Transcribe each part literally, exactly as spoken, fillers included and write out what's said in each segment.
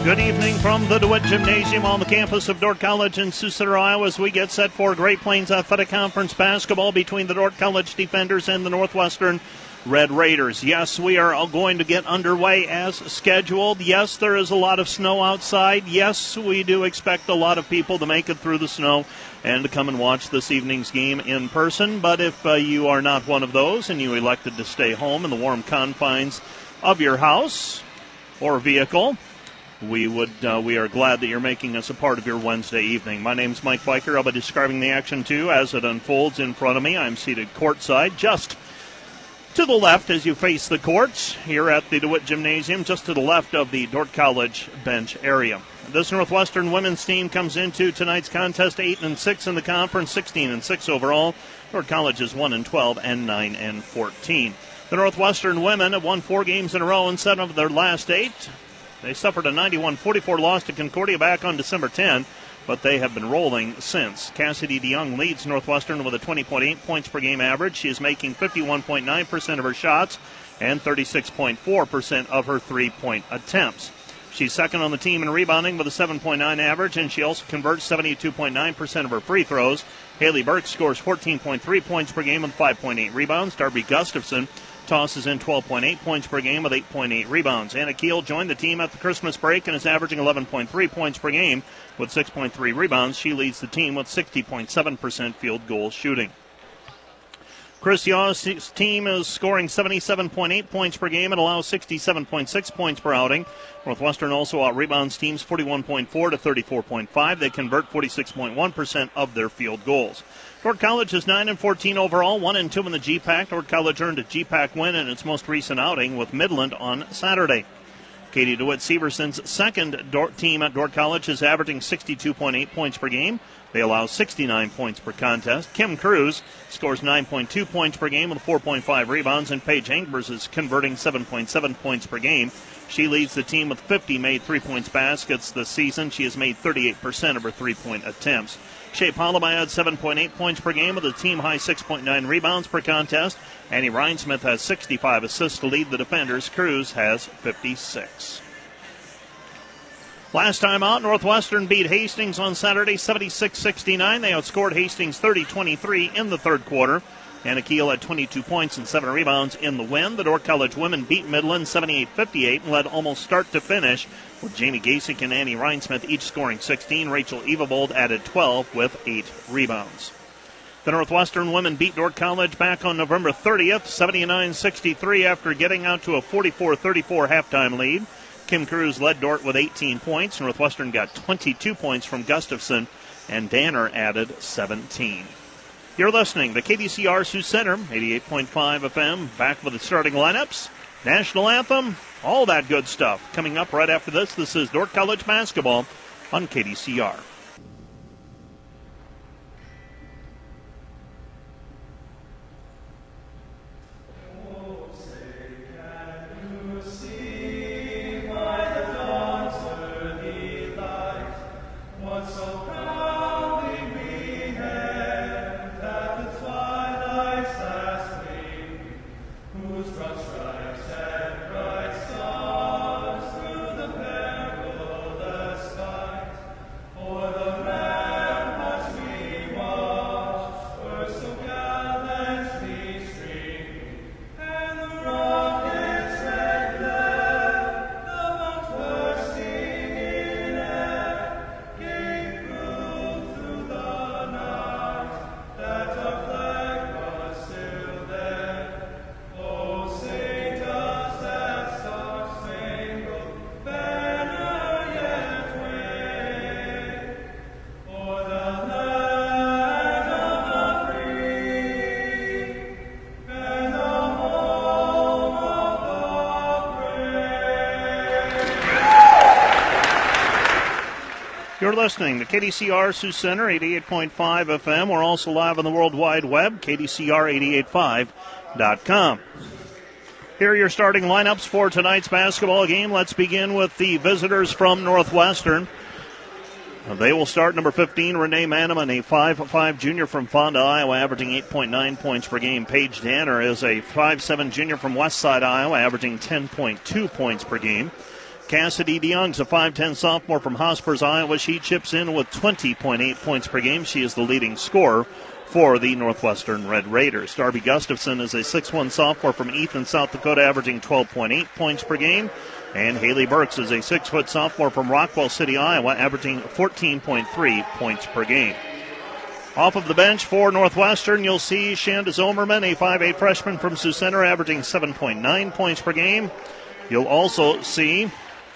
Good evening from the DeWitt Gymnasium on the campus of Dordt College in Sioux Center, Iowa, as we get set for Great Plains Athletic Conference basketball between the Dordt College Defenders and the Northwestern Red Raiders. Yes, we are going to get underway as scheduled. Yes, there is a lot of snow outside. Yes, we do expect a lot of people to make it through the snow and to come and watch this evening's game in person. But if uh, you are not one of those and you elected to stay home in the warm confines of your house or vehicle, We would. Uh, we are glad that you're making us a part of your Wednesday evening. My name's Mike Biker. I'll be describing the action, too, as it unfolds in front of me. I'm seated courtside, just to the left as you face the courts here at the DeWitt Gymnasium, just to the left of the Dordt College bench area. This Northwestern women's team comes into tonight's contest eight and six in the conference, sixteen and six overall. Dordt College is one and twelve and nine and fourteen. The Northwestern women have won four games in a row and seven of their last eight. They suffered a ninety-one forty-four loss to Concordia back on December tenth, but they have been rolling since. Cassidy DeYoung leads Northwestern with a twenty point eight points per game average. She is making fifty-one point nine percent of her shots and thirty-six point four percent of her three-point attempts. She's second on the team in rebounding with a seven point nine average, and she also converts seventy-two point nine percent of her free throws. Haley Burke scores fourteen point three points per game with five point eight rebounds. Darby Gustafson tosses in twelve point eight points per game with eight point eight rebounds. Anna Keel joined the team at the Christmas break and is averaging eleven point three points per game with six point three rebounds. She leads the team with sixty point seven percent field goal shooting. Chris Yaw's team is scoring seventy-seven point eight points per game and allows sixty-seven point six points per outing. Northwestern also out-rebounds teams forty-one point four to thirty-four point five. They convert forty-six point one percent of their field goals. Dordt College is nine and fourteen overall, one and two in the G PAC. Dordt College earned a G PAC win in its most recent outing with Midland on Saturday. Katie DeWitt-Severson's second Dordt team at Dordt College is averaging sixty-two point eight points per game. They allow sixty-nine points per contest. Kim Cruz scores nine point two points per game with four point five rebounds, and Paige Hangbers is converting seven point seven points per game. She leads the team with fifty made three-point baskets this season. She has made thirty-eight percent of her three-point attempts. Shea Polomai had seven point eight points per game with a team-high six point nine rebounds per contest. Annie Rhinesmith has sixty-five assists to lead the defenders. Cruz has fifty-six. Last time out, Northwestern beat Hastings on Saturday seventy-six sixty-nine. They outscored Hastings thirty twenty-three in the third quarter. Anna Keel had twenty-two points and seven rebounds in the win. The Dordt College women beat Midland seventy-eight fifty-eight and led almost start to finish, with Jamie Gasick and Annie Rhinesmith each scoring sixteen. Rachel Evavold added twelve with eight rebounds. The Northwestern women beat Dordt College back on November thirtieth, seventy-nine sixty-three, after getting out to a forty-four thirty-four halftime lead. Kim Cruz led Dordt with eighteen points. Northwestern got twenty-two points from Gustafson, and Danner added seventeen. You're listening to K D C R Sioux Center, eighty-eight point five F M, back with the starting lineups, national anthem, all that good stuff. Coming up right after this, this is Dordt College basketball on K D C R. You're listening to K D C R Sioux Center, eighty-eight point five F M. We're also live on the World Wide Web, K D C R eight eight five dot com. Here are your starting lineups for tonight's basketball game. Let's begin with the visitors from Northwestern. They will start number fifteen, Renee Manaman, a five foot five junior from Fonda, Iowa, averaging eight point nine points per game. Paige Danner is a five foot seven junior from Westside, Iowa, averaging ten point two points per game. Cassidy DeYoung's a five ten sophomore from Hospers, Iowa. She chips in with twenty point eight points per game. She is the leading scorer for the Northwestern Red Raiders. Darby Gustafson is a six one sophomore from Ethan, South Dakota, averaging twelve point eight points per game. And Haley Burks is a six foot sophomore from Rockwell City, Iowa, averaging fourteen point three points per game. Off of the bench for Northwestern, you'll see Shanda Zomerman, a five eight freshman from Sioux Center, averaging seven point nine points per game. You'll also see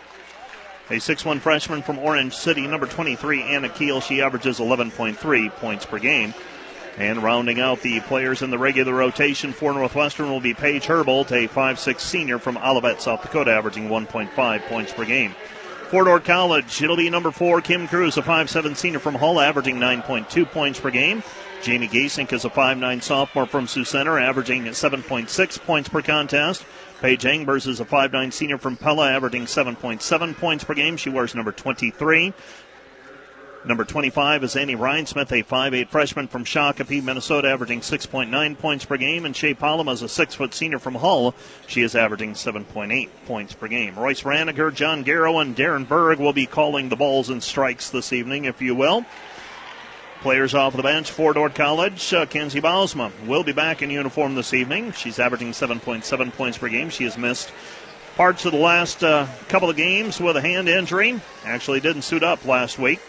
a six one freshman from Orange City, number twenty-three, Anna Keel. She averages eleven point three points per game. And rounding out the players in the regular rotation for Northwestern will be Paige Herbold, a five six senior from Olivet, South Dakota, averaging one point five points per game. For Dordt College, it'll be number four, Kim Cruz, a five seven senior from Hull, averaging nine point two points per game. Jamie Gasink is a five nine sophomore from Sioux Center, averaging seven point six points per contest. Paige Engbers is a five nine senior from Pella, averaging seven point seven points per game. She wears number twenty-three. Number twenty-five is Annie Rhinesmith, a five eight freshman from Shakopee, Minnesota, averaging six point nine points per game. And Shea Palama is a six foot senior from Hull. She is averaging seven point eight points per game. Royce Raniger, John Garrow, and Darren Berg will be calling the balls and strikes this evening, if you will. Players off the bench for Dordt College, uh, Kenzie Bausma will be back in uniform this evening. She's averaging seven point seven points per game. She has missed parts of the last uh, couple of games with a hand injury. Actually didn't suit up last week.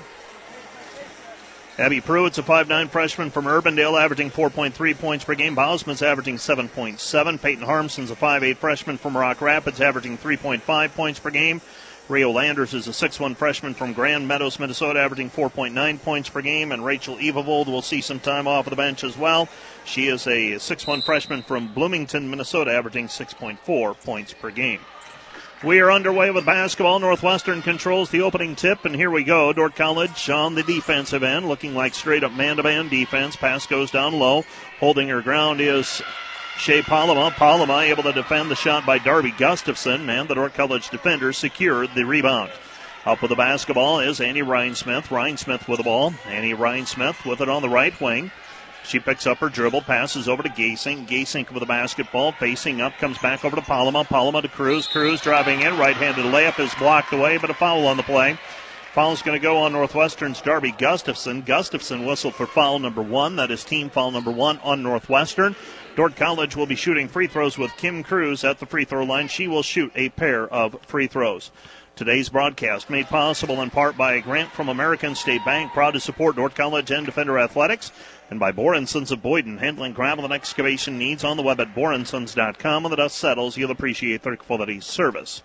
Abby Pruitt's a five nine freshman from Urbandale, averaging four point three points per game. Bausman's averaging seven point seven. Peyton Harmson's a five eight freshman from Rock Rapids, averaging three point five points per game. Rio Landers is a six one freshman from Grand Meadows, Minnesota, averaging four point nine points per game. And Rachel Evavold will see some time off of the bench as well. She is a six one freshman from Bloomington, Minnesota, averaging six point four points per game. We are underway with basketball. Northwestern controls the opening tip, and here we go. Dordt College on the defensive end, looking like straight-up man-to-man defense. Pass goes down low. Holding her ground is Shea Palama. Palama able to defend the shot by Darby Gustafson, and the Dordt College defenders secured the rebound. Up with the basketball is Annie Rhinesmith. Rhinesmith with the ball. Annie Rhinesmith with it on the right wing. She picks up her dribble, passes over to Gasink. Gasink with the basketball, facing up, comes back over to Palama. Palama to Cruz. Cruz driving in. Right-handed layup is blocked away, but a foul on the play. Foul's going to go on Northwestern's Darby Gustafson. Gustafson whistled for foul number one. That is team foul number one on Northwestern. Dordt College will be shooting free throws with Kim Cruz at the free throw line. She will shoot a pair of free throws. Today's broadcast made possible in part by a grant from American State Bank, proud to support Dordt College and Defender Athletics, and by Boren Sons of Boyden, handling gravel and excavation needs on the web at boren sons dot com. When the dust settles, you'll appreciate their quality service.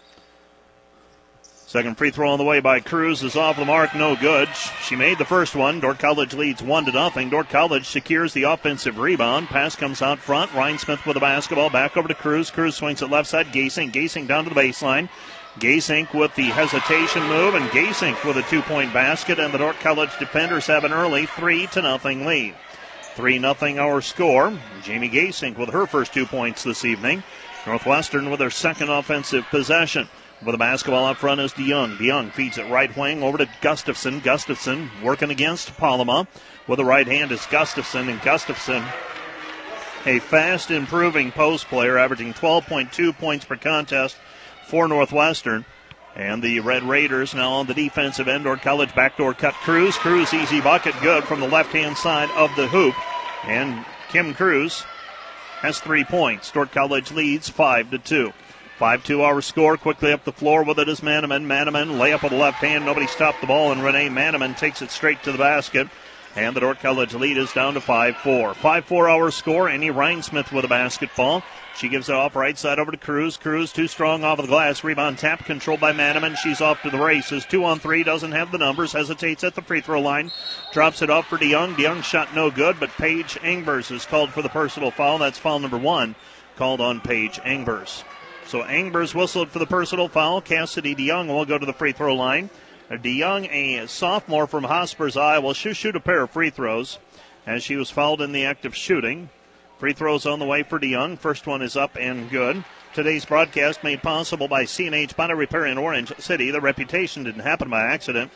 Second free throw on the way by Cruz is off the mark, no good. She made the first one. Dordt College leads one to nothing. Dordt College secures the offensive rebound. Pass comes out front. Rhinesmith with the basketball. Back over to Cruz. Cruz swings it left side. Gasink. Gasink down to the baseline. Gasink with the hesitation move, and Gasink with a two-point basket, and the Dordt College defenders have an early three to nothing lead. three nothing our score. Jamie Gasink with her first two points this evening. Northwestern with their second offensive possession. With the basketball up front is DeYoung. DeYoung feeds it right wing over to Gustafson. Gustafson working against Palama. With the right hand is Gustafson, and Gustafson, a fast improving post player, averaging twelve point two points per contest for Northwestern. And the Red Raiders now on the defensive end. Dordt College backdoor cut. Cruz. Cruz easy bucket good from the left-hand side of the hoop. And Kim Cruz has three points. Dordt College leads five to two. five two our score. Quickly up the floor with it is Manaman. Manaman layup with the left hand. Nobody stopped the ball, and Renee Manaman takes it straight to the basket. And the Dordt College lead is down to five four. five four our score. Annie Rhinesmith with a basketball. She gives it off right side over to Cruz. Cruz too strong off of the glass. Rebound tap controlled by Manaman. She's off to the races. Two on three. Doesn't have the numbers. Hesitates at the free throw line. Drops it off for DeYoung. DeYoung shot no good, but Paige Engbers is called for the personal foul. That's foul number one called on Paige Engbers. So Engbers whistled for the personal foul. Cassidy DeYoung will go to the free throw line. DeYoung, a sophomore from Hospers, Iowa, she'll shoot a pair of free throws as she was fouled in the act of shooting. Free throws on the way for DeYoung. First one is up and good. Today's broadcast made possible by C and H Body Repair in Orange City. The reputation didn't happen by accident.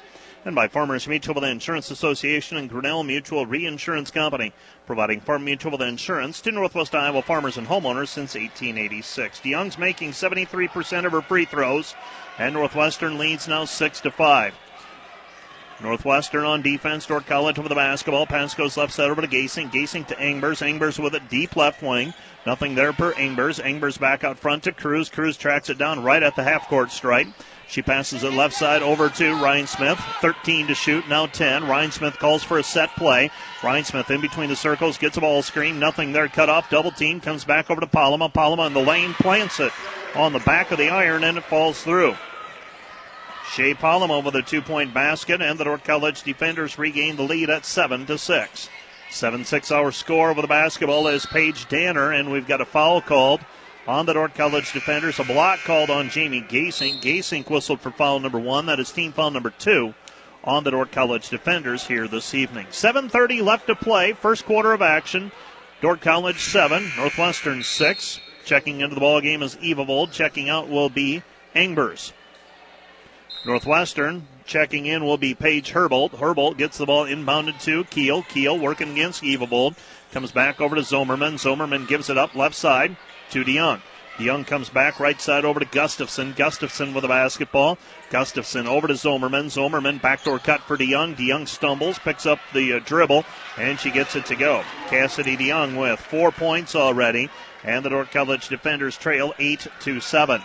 and by Farmers Mutual Insurance Association and Grinnell Mutual Reinsurance Company, providing farm mutual insurance to Northwest Iowa farmers and homeowners since eighteen eighty-six. DeYoung's making seventy-three percent of her free throws, and Northwestern leads now six to five. Northwestern on defense. Dordt College over the basketball. Pass goes left side over to Gasing. Gasing to Engbers. Engbers with it deep left wing. Nothing there per Engbers. Engbers back out front to Cruz. Cruz tracks it down right at the half-court stripe. She passes it left side over to Ryan Smith. thirteen to shoot, now ten. Ryan Smith calls for a set play. Ryan Smith in between the circles, gets a ball screen. Nothing there, cut off. Double team, comes back over to Palama. Palama in the lane, plants it on the back of the iron, and it falls through. Shea Palama with a two-point basket, and the Dordt College defenders regain the lead at seven to six. seven six our score over the basketball is Paige Danner, and we've got a foul called on the Dordt College defenders. A block called on Jamie Gasink. Gasink whistled for foul number one. That is team foul number two on the Dordt College defenders here this evening. seven thirty left to play. First quarter of action. Dordt College seven, Northwestern six. Checking into the ball game is Evavold. Checking out will be Engbers. Northwestern checking in will be Paige Herbold. Herbold gets the ball inbounded to Keel. Keel working against Evavold. Comes back over to Zomerman. Zomerman gives it up left side to DeYoung. DeYoung comes back right side over to Gustafson. Gustafson with the basketball. Gustafson over to Zomerman. Zomerman backdoor cut for DeYoung. DeYoung stumbles, picks up the uh, dribble, and she gets it to go. Cassidy DeYoung with four points already, and the Dordt College defenders trail eight to seven.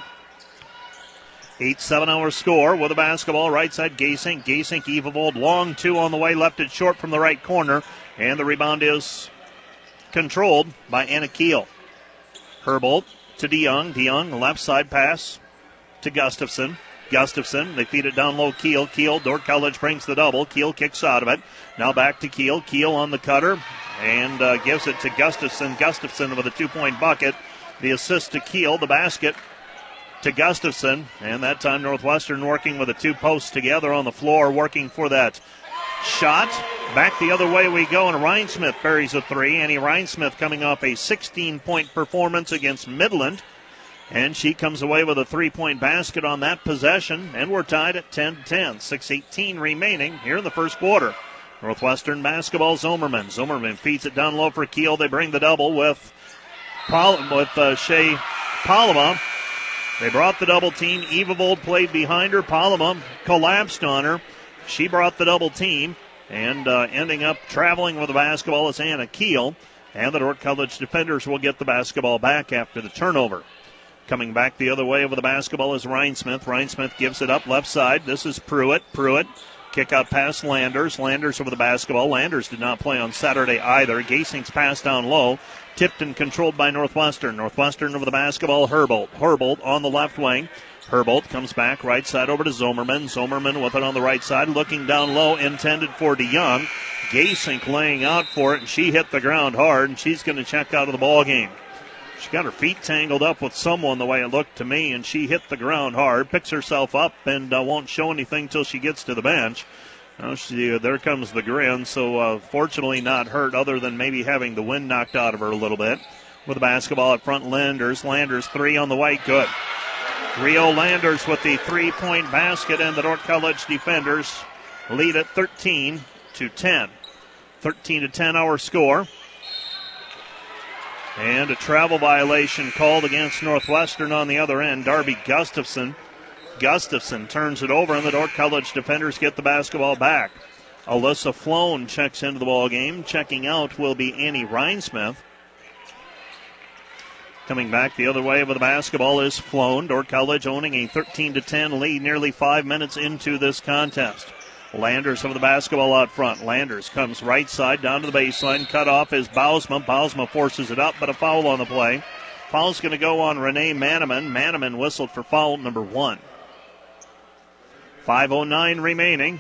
eight seven our score with the basketball. Right side Gasink. Gasink, Evavold, long two on the way, left it short from the right corner, and the rebound is controlled by Anna Keel. Herbold to DeYoung. DeYoung, left side pass to Gustafson. Gustafson, they feed it down low. Keel. Keel, Dordt College brings the double. Keel kicks out of it. Now back to Keel. Keel on the cutter and uh, gives it to Gustafson. Gustafson with a two-point bucket. The assist to Keel. The basket to Gustafson. And that time Northwestern working with the two posts together on the floor, working for that shot. Back the other way we go, and Ryan Smith buries a three. Annie Ryan Smith coming off a sixteen-point performance against Midland. And she comes away with a three-point basket on that possession. And we're tied at ten to ten. six eighteen remaining here in the first quarter. Northwestern basketball, Zomerman. Zomerman feeds it down low for Keel. They bring the double with, Pal- with uh, Shea Palama. They brought the double team. Evavold played behind her. Palama collapsed on her. She brought the double team, and uh, ending up traveling with the basketball is Anna Keel. And the Dordt College defenders will get the basketball back after the turnover. Coming back the other way with the basketball is Ryan Smith. Ryan Smith gives it up left side. This is Pruitt. Pruitt, kick out past Landers. Landers over the basketball. Landers did not play on Saturday either. Gasink's pass down low. Tipped and controlled by Northwestern. Northwestern over the basketball, Herbold. Herbold on the left wing. Herbold comes back right side over to Zomerman. Zomerman with it on the right side, looking down low, intended for DeYoung. Gasink laying out for it, and she hit the ground hard, and she's going to check out of the ball game. She got her feet tangled up with someone the way it looked to me, and she hit the ground hard, picks herself up, and uh, won't show anything till she gets to the bench. Now she, uh, there comes the grin, so uh, fortunately not hurt other than maybe having the wind knocked out of her a little bit. With the basketball up front, Landers. Landers three on the way, good. Rio Landers with the three-point basket, and the Dordt College defenders lead at thirteen to ten. thirteen to ten our score. And a travel violation called against Northwestern on the other end. Darby Gustafson. Gustafson turns it over, and the Dordt College defenders get the basketball back. Alyssa Floan checks into the ball game. Checking out will be Annie Rhinesmith. Coming back the other way with the basketball is Floan. Dordt College owning a thirteen to ten lead nearly five minutes into this contest. Landers over the basketball out front. Landers comes right side down to the baseline. Cut off is Bausma. Bausma forces it up, but a foul on the play. Foul's going to go on Renee Manaman. Manaman whistled for foul number one. five oh nine remaining.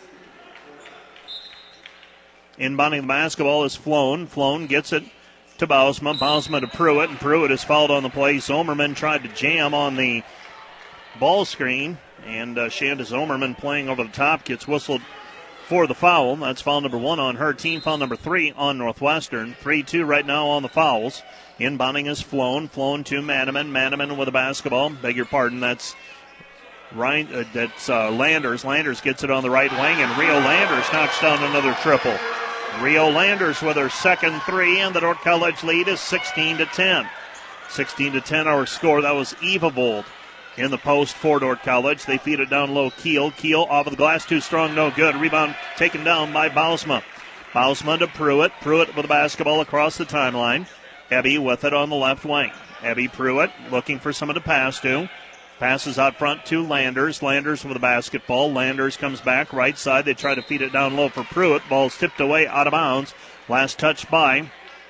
Inbounding the basketball is Floan. Floan gets it to Bausma. Bausma to Pruitt, and Pruitt is fouled on the play. Zomerman tried to jam on the ball screen, and uh, Shanda Zomerman playing over the top gets whistled for the foul. That's foul number one on her team. Foul number three on Northwestern. three two right now on the fouls. Inbounding is Floan. Floan to Manaman. Manaman with a basketball. Beg your pardon, that's Ryan, uh, that's uh, Landers. Landers gets it on the right wing, and Rio Landers knocks down another triple. Rio Landers with her second three, and the Dordt College lead is sixteen to ten. sixteen to ten our score. That was Evavold in the post for Dordt College. They feed it down low. Keel. Keel off of the glass, too strong, no good. Rebound taken down by Bausma. Bausma to Pruitt. Pruitt with the basketball across the timeline. Ebby with it on the left wing. Ebby Pruitt looking for someone to pass to. Passes out front to Landers. Landers with the basketball. Landers comes back right side. They try to feed it down low for Pruitt. Ball's tipped away out of bounds. Last touch by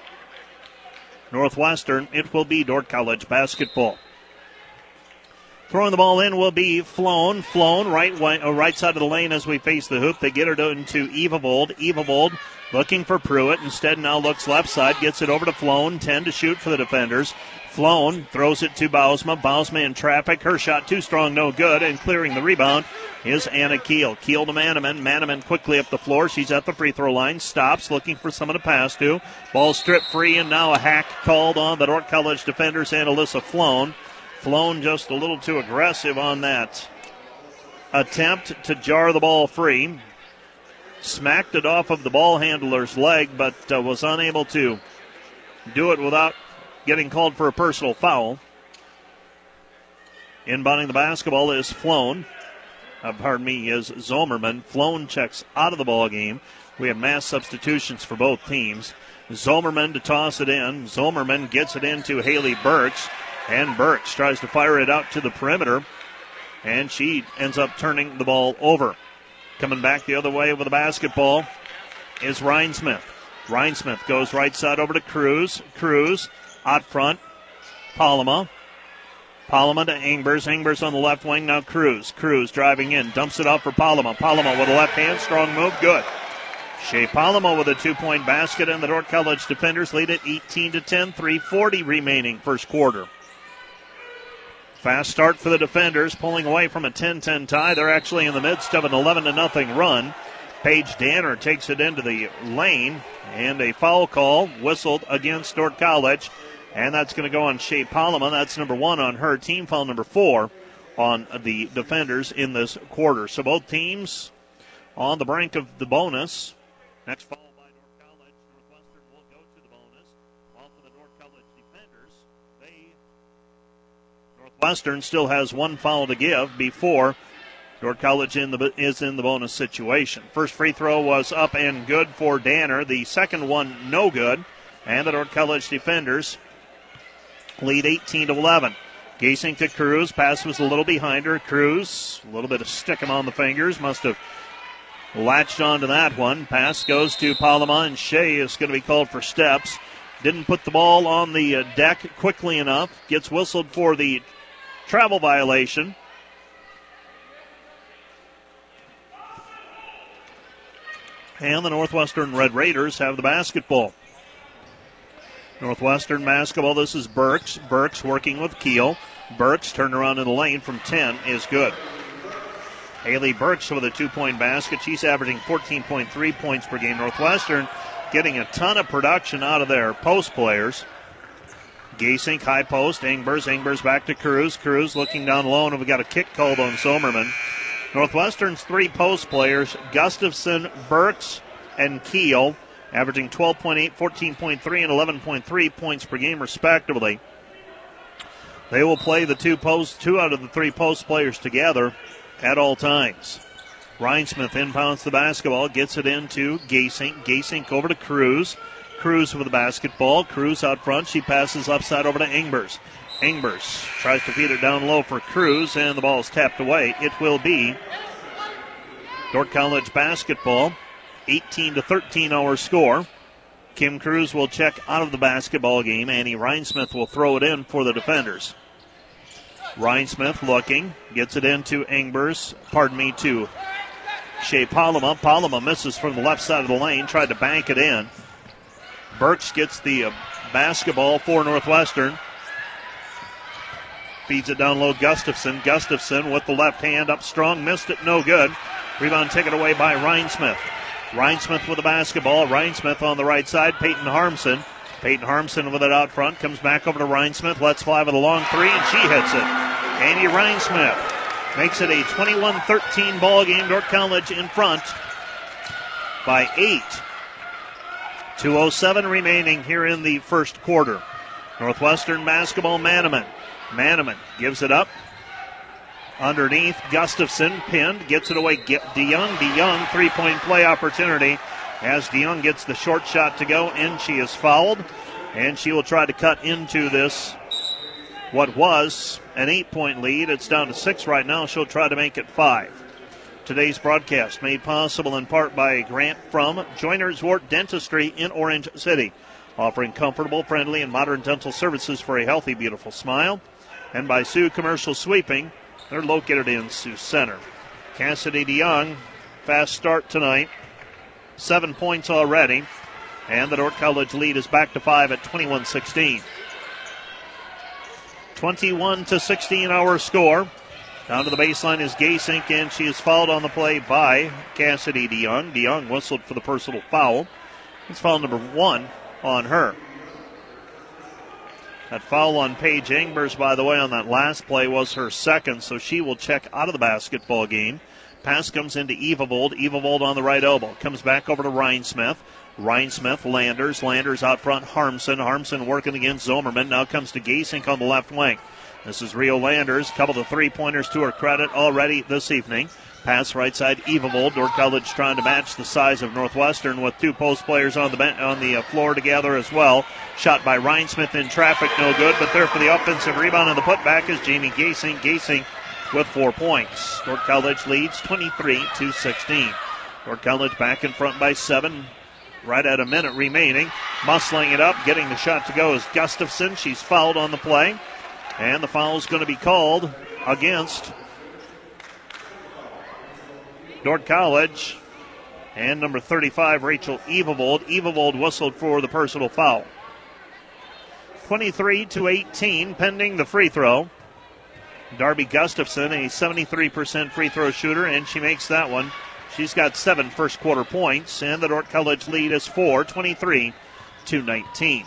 Northwestern. It will be Dordt College basketball. Throwing the ball in will be Flown. Flown right way, uh, right side of the lane as we face the hoop. They get it into Evavold. Evavold looking for Pruitt. Instead now looks left side. Gets it over to Flown. ten to shoot for the defenders. Flown throws it to Bausma. Bausma in traffic. Her shot too strong, no good. And clearing the rebound is Anna Keel. Keel to Manaman. Manaman quickly up the floor. She's at the free throw line. Stops looking for someone to pass to. Ball stripped free, and now a hack called on the Dordt College defenders and Alyssa Flown. Flown just a little too aggressive on that attempt to jar the ball free. Smacked it off of the ball handler's leg, but uh, was unable to do it without getting called for a personal foul. Inbounding the basketball is Flown. Uh, pardon me, is Zomerman. Flown checks out of the ball game. We have mass substitutions for both teams. Zomerman to toss it in. Zomerman gets it into Haley Burks. And Burks tries to fire it out to the perimeter. And she ends up turning the ball over. Coming back the other way with the basketball is Rhinesmith. Rhinesmith goes right side over to Cruz. Cruz out front. Palama. Palama to Ingers. Ingers on the left wing. Now Cruz. Cruz driving in. Dumps it off for Palama. Palama with a left hand. Strong move. Good. Shea Palama with a two-point basket, and the Dordt College defenders lead it eighteen to ten. three forty remaining first quarter. Fast start for the defenders, pulling away from a ten ten tie. They're actually in the midst of an eleven to nothing run. Paige Danner takes it into the lane, and a foul call whistled against Dordt College, and that's going to go on Shea Palama. That's number one on her. Team foul number four on the defenders in this quarter. So both teams on the brink of the bonus. Next foul by Dordt College. Northwestern will go to the bonus. Off of the Dordt College defenders. They Northwestern still has one foul to give before Dordt College in the, is in the bonus situation. First free throw was up and good for Danner. The second one no good. And the Dordt College defenders lead eighteen to eleven. Gasing to Cruz. Pass was a little behind her. Cruz, a little bit of sticking on the fingers. Must have latched onto that one. Pass goes to Palama, and Shea is going to be called for steps. Didn't put the ball on the uh, deck quickly enough. Gets whistled for the travel violation. And the Northwestern Red Raiders have the basketball. Northwestern basketball, this is Burks. Burks working with Keel. Burks turned around in the lane from ten is good. Haley Burks with a two-point basket. She's averaging fourteen point three points per game. Northwestern getting a ton of production out of their post players. Gasink, high post. Ingers. Ingers back to Cruz. Cruz looking down low, and we got a kick called on Zomerman. Northwestern's three post players, Gustafson, Burks, and Keel, averaging twelve point eight, fourteen point three, and eleven point three points per game, respectively. They will play the two post, two out of the three post players together at all times. Rhinesmith inbounds the basketball, gets it into Gasink. Gasink over to Cruz. Cruz with the basketball. Cruz out front. She passes upside over to Ingers. Ingers tries to feed it down low for Cruz, and the ball is tapped away. It will be Dordt College basketball. eighteen to thirteen our score. Kim Cruz will check out of the basketball game. Annie Rhinesmith will throw it in for the defenders. Rhinesmith looking, gets it into Ingers, pardon me, to Shea Palama. Palama misses from the left side of the lane, tried to bank it in. Burks gets the uh, basketball for Northwestern. Feeds it down low, Gustafson. Gustafson with the left hand up strong, missed it, no good. Rebound taken away by Rhinesmith. Rhinesmith with the basketball. Rhinesmith on the right side, Peyton Harmson. Peyton Harmson with it out front, comes back over to Rhinesmith, lets fly with a long three, and she hits it. Annie Rhinesmith makes it a twenty-one thirteen ball game. Dordt College in front by eight. two oh seven remaining here in the first quarter. Northwestern basketball, Manaman. Manaman gives it up. Underneath, Gustafson pinned, gets it away. DeYoung, DeYoung, three-point play opportunity as DeYoung gets the short shot to go, and she is fouled. And she will try to cut into this, what was an eight-point lead. It's down to six right now. She'll try to make it five. Today's broadcast made possible in part by a grant from Joiners Wart Dentistry in Orange City, offering comfortable, friendly, and modern dental services for a healthy, beautiful smile. And by Sioux Commercial Sweeping. They're located in Sioux Center. Cassidy DeYoung, fast start tonight. Seven points already. And the Dordt College lead is back to five at twenty-one sixteen. twenty-one to sixteen our score. Down to the baseline is Gasink, and she is fouled on the play by Cassidy DeYoung. DeYoung whistled for the personal foul. It's foul number one on her. That foul on Paige Engbers, by the way, on that last play was her second, so she will check out of the basketball game. Pass comes into Evavold. Evavold on the right elbow. Comes back over to Rhinesmith. Rhinesmith, Landers. Landers out front, Harmson. Harmson working against Zomerman. Now comes to Gasink on the left wing. This is Rio Landers. Couple of three-pointers to her credit already this evening. Pass right side, Evavold. Dordt College trying to match the size of Northwestern with two post players on the ben- on the uh, floor together as well. Shot by Rhinesmith in traffic, no good. But there for the offensive rebound and the putback is Jamie Gasink. Gasink with four points. Dordt College leads twenty-three to sixteen. Dordt College back in front by seven. Right at a minute remaining. Muscling it up, getting the shot to go is Gustafson. She's fouled on the play. And the foul is going to be called against Dordt College and number thirty-five, Rachel Evavold. Evavold whistled for the personal foul. twenty-three to eighteen, pending the free throw. Darby Gustafson, a seventy-three percent free throw shooter, and she makes that one. She's got seven first quarter points, and the Dordt College lead is four, twenty-three to nineteen.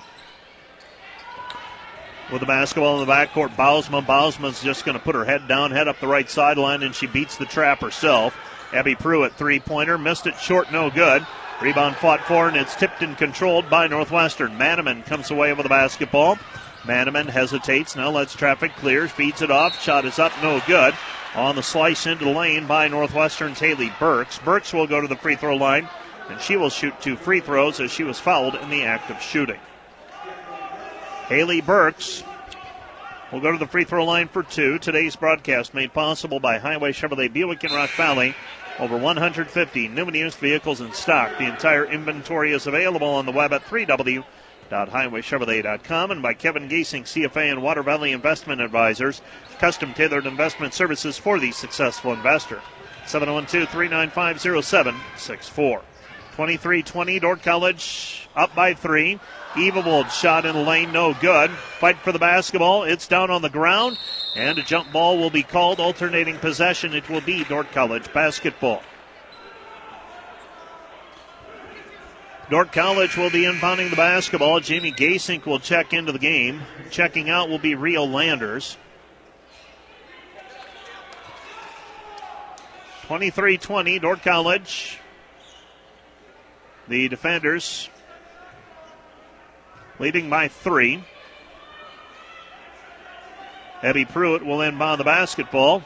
With the basketball in the backcourt, Bausma. Bausma's just going to put her head down, head up the right sideline, and she beats the trap herself. Abby Pruitt, three-pointer, missed it short, no good. Rebound fought for, and it's tipped and controlled by Northwestern. Manaman comes away with the basketball. Manaman hesitates, now lets traffic clear, feeds it off, shot is up, no good. On the slice into the lane by Northwestern's Haley Burks. Burks will go to the free throw line, and she will shoot two free throws as she was fouled in the act of shooting. Haley Burks will go to the free throw line for two. Today's broadcast made possible by Highway Chevrolet Buick in Rock Valley. Over one hundred fifty new and used vehicles in stock. The entire inventory is available on the web at w w w dot highway chevrolet dot com and by Kevin Gasink, C F A and Water Valley Investment Advisors. Custom tailored investment services for the successful investor. seven oh one two, three nine five, oh seven six four. twenty-three twenty, Dordt College up by three. Evavold shot in the lane, no good. Fight for the basketball. It's down on the ground, and a jump ball will be called. Alternating possession, it will be Dordt College basketball. Dordt College will be inbounding the basketball. Jamie Gasink will check into the game. Checking out will be Rio Landers. twenty-three twenty, Dordt College. The defenders leading by three. Abby Pruitt will inbound the basketball.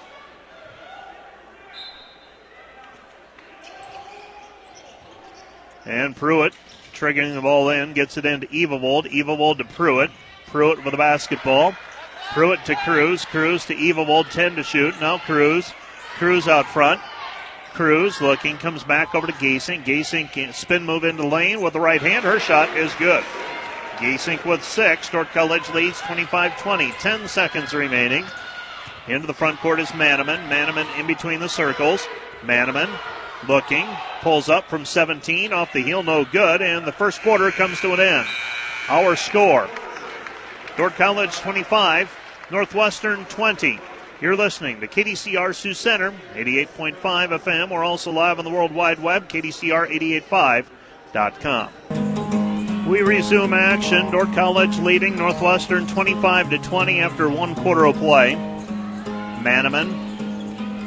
And Pruitt, triggering the ball in, gets it into Evavold. Evavold to Pruitt. Pruitt with the basketball. Pruitt to Cruz. Cruz to Evavold, ten to shoot. Now Cruz. Cruz out front. Cruz looking, comes back over to Gasink. Gasink can spin move into the lane with the right hand. Her shot is good. Gasink with six. Dordt College leads twenty-five twenty. Ten seconds remaining. Into the front court is Manaman. Manaman in between the circles. Manaman looking, pulls up from seventeen, off the heel, no good, and the first quarter comes to an end. Our score, Dordt College twenty-five, Northwestern twenty. You're listening to K D C R Sioux Center, eighty-eight point five F M. We're also live on the World Wide Web, K D C R eight eighty-five dot com. We resume action. Dordt College leading Northwestern twenty-five to twenty after one quarter of play. Manaman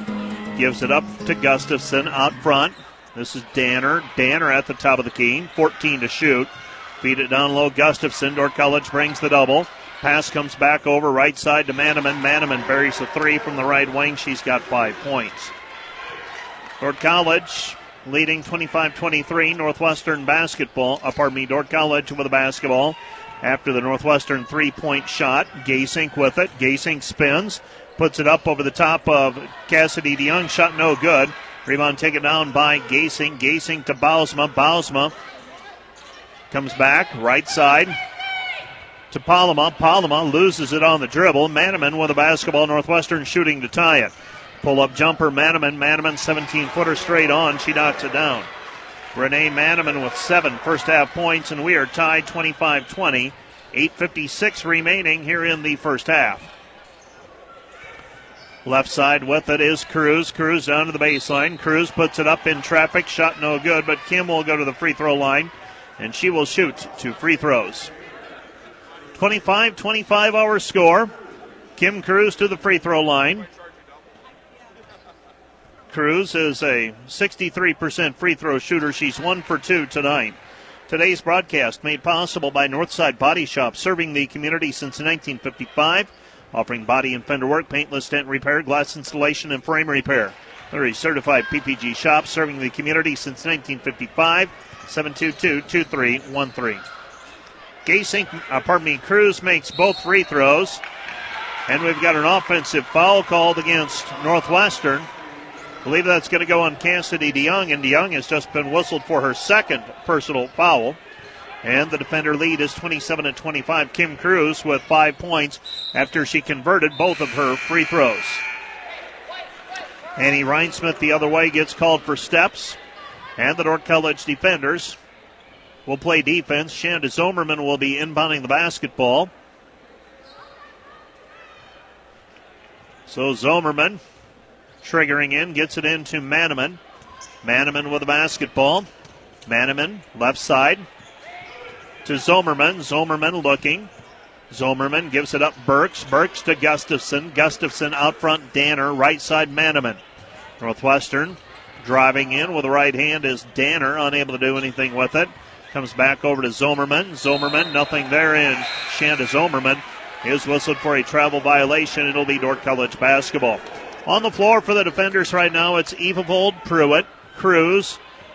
gives it up to Gustafson out front. This is Danner. Danner at the top of the key, fourteen to shoot. Feed it down low, Gustafson. Dordt College brings the double. Pass comes back over right side to Manaman. Manaman buries the three from the right wing. She's got five points. Dordt College leading twenty-five twenty-three. Northwestern basketball. Uh, pardon me, Dordt College with the basketball. After the Northwestern three-point shot, Gasink with it. Gasink spins, puts it up over the top of Cassidy DeYoung. Shot no good. Rebound taken down by Gasink. Gasink to Bausma. Bausma comes back, right side to Palama. Palama loses it on the dribble. Manaman with the basketball. Northwestern shooting to tie it. Pull-up jumper, Manaman. Manaman, seventeen-footer straight on. She knocks it down. Renee Manaman with seven first-half points, and we are tied twenty-five twenty. eight fifty-six remaining here in the first half. Left side with it is Cruz. Cruz down to the baseline. Cruz puts it up in traffic. Shot no good, but Kim will go to the free throw line, and she will shoot two free throws. twenty-five twenty-five our score. Kim Cruz to the free throw line. Cruz is a sixty-three percent free throw shooter. She's one for two tonight. Today's broadcast made possible by Northside Body Shop, serving the community since nineteen fifty-five, offering body and fender work, paintless dent repair, glass installation, and frame repair. They're a certified P P G shop, serving the community since nineteen fifty-five. seven two two, two three one three. Gasink, uh, pardon me, Cruz makes both free throws, and we've got an offensive foul called against Northwestern. I believe that's going to go on Cassidy DeYoung, and DeYoung has just been whistled for her second personal foul. And the defender lead is twenty-seven to twenty-five. Kim Cruz with five points after she converted both of her free throws. Annie Reinsmith the other way gets called for steps. And the Dordt College defenders will play defense. Shanda Zomerman will be inbounding the basketball. So Zomerman triggering in, gets it into Manaman. Manaman with the basketball. Manaman, left side to Zomerman. Zomerman looking. Zomerman gives it up Burks. Burks to Gustafson. Gustafson out front, Danner. Right side, Manaman. Northwestern driving in with the right hand is Danner, unable to do anything with it. Comes back over to Zomerman. Zomerman, nothing there in. Shanda Zomerman is whistled for a travel violation. It'll be Dordt College basketball. On the floor for the defenders right now, it's Evavold, Pruitt, Cruz,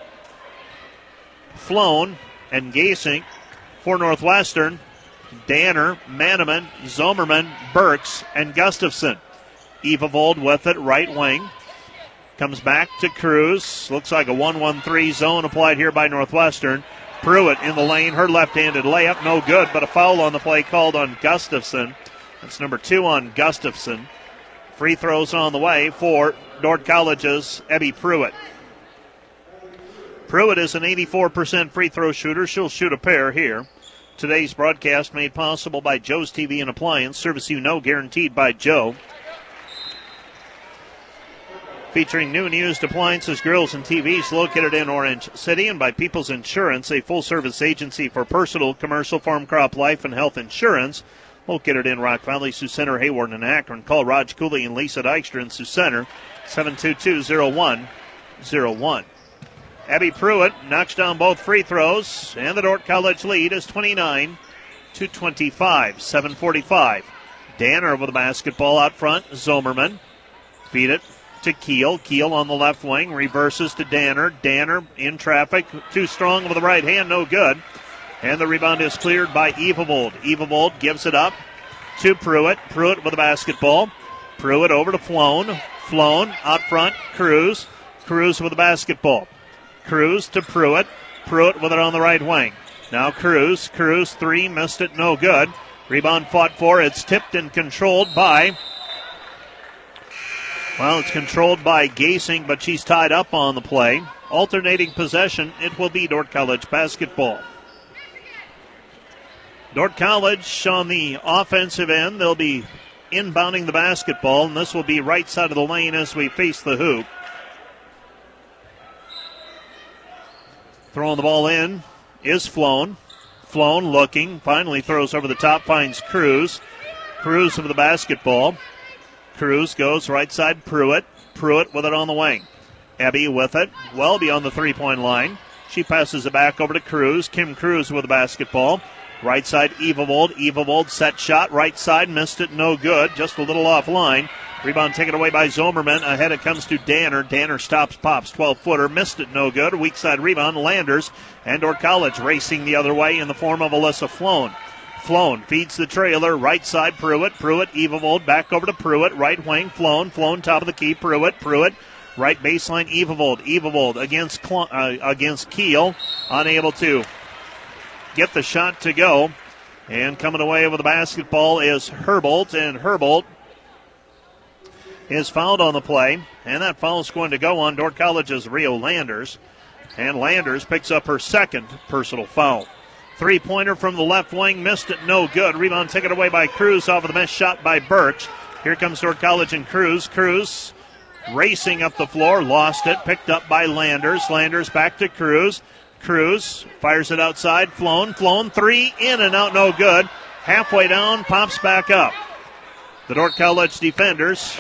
Floan, and Gasink. For Northwestern, Danner, Manaman, Zomerman, Burks, and Gustafson. Evavold with it, right wing. Comes back to Cruz. Looks like a one one three zone applied here by Northwestern. Pruitt in the lane, her left-handed layup, no good, but a foul on the play called on Gustafson. That's number two on Gustafson. Free throws on the way for Dordt College's Ebby Pruitt. Pruitt is an eighty-four percent free throw shooter. She'll shoot a pair here. Today's broadcast made possible by Joe's T V and Appliance. Service you know, guaranteed by Joe. Featuring new and used appliances, grills, and T Vs located in Orange City, and by People's Insurance, a full-service agency for personal, commercial, farm, crop, life, and health insurance. Located in Rock Valley, Sioux Center, Hayward, and Akron. Call Raj Cooley and Lisa Dykstra in Sioux Center, seven two two, zero one zero one. Abby Pruitt knocks down both free throws, and the Dordt College lead is twenty-nine to twenty-five, seven forty-five. Danner with the basketball out front. Zomerman feed it to Keel. Keel on the left wing, reverses to Danner. Danner in traffic, too strong with the right hand, no good. And the rebound is cleared by Evavold. Evavold gives it up to Pruitt. Pruitt with the basketball. Pruitt over to Floan. Floan out front, Cruz. Cruz with the basketball. Cruz to Pruitt. Pruitt with it on the right wing. Now Cruz. Cruz three, missed it, no good. Rebound fought for. It's tipped and controlled by, well, it's controlled by Gasing, but she's tied up on the play. Alternating possession, it will be Dordt College basketball. Dordt College on the offensive end. They'll be inbounding the basketball, and this will be right side of the lane as we face the hoop. Throwing the ball in is Floan. Floan looking, finally throws over the top, finds Cruz. Cruz with the basketball. Cruz goes right side, Pruitt. Pruitt with it on the wing. Ebby with it, well beyond the three-point line. She passes it back over to Cruz. Kim Cruz with the basketball. Right side, Evavold. Evavold set shot. Right side, missed it, no good. Just a little offline. Rebound taken away by Zomerman. Ahead it comes to Danner. Danner stops, pops, twelve-footer. Missed it, no good. Weak side rebound, Landers. And Dordt College racing the other way in the form of Alyssa Floan. Floan feeds the trailer. Right side, Pruitt. Pruitt, Evavold. Back over to Pruitt. Right wing, Floan. Floan, top of the key. Pruitt. Pruitt. Right baseline, Evavold. Evavold against, uh, against Keel. Unable to get the shot to go. And coming away with the basketball is Herbold. And Herbold is fouled on the play. And that foul is going to go on Dordt College's Rio Landers. And Landers picks up her second personal foul. Three-pointer from the left wing. Missed it, no good. Rebound taken away by Cruz off of the missed shot by Birch. Here comes Dordt College and Cruz. Cruz racing up the floor. Lost it. Picked up by Landers. Landers back to Cruz. Cruz fires it outside. Flown. Flown. Three. In and out. No good. Halfway down. Pops back up. The Dordt College defenders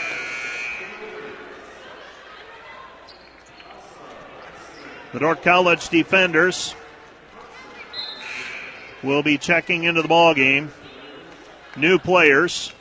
The Dordt College defenders will be checking into the ball game. New players.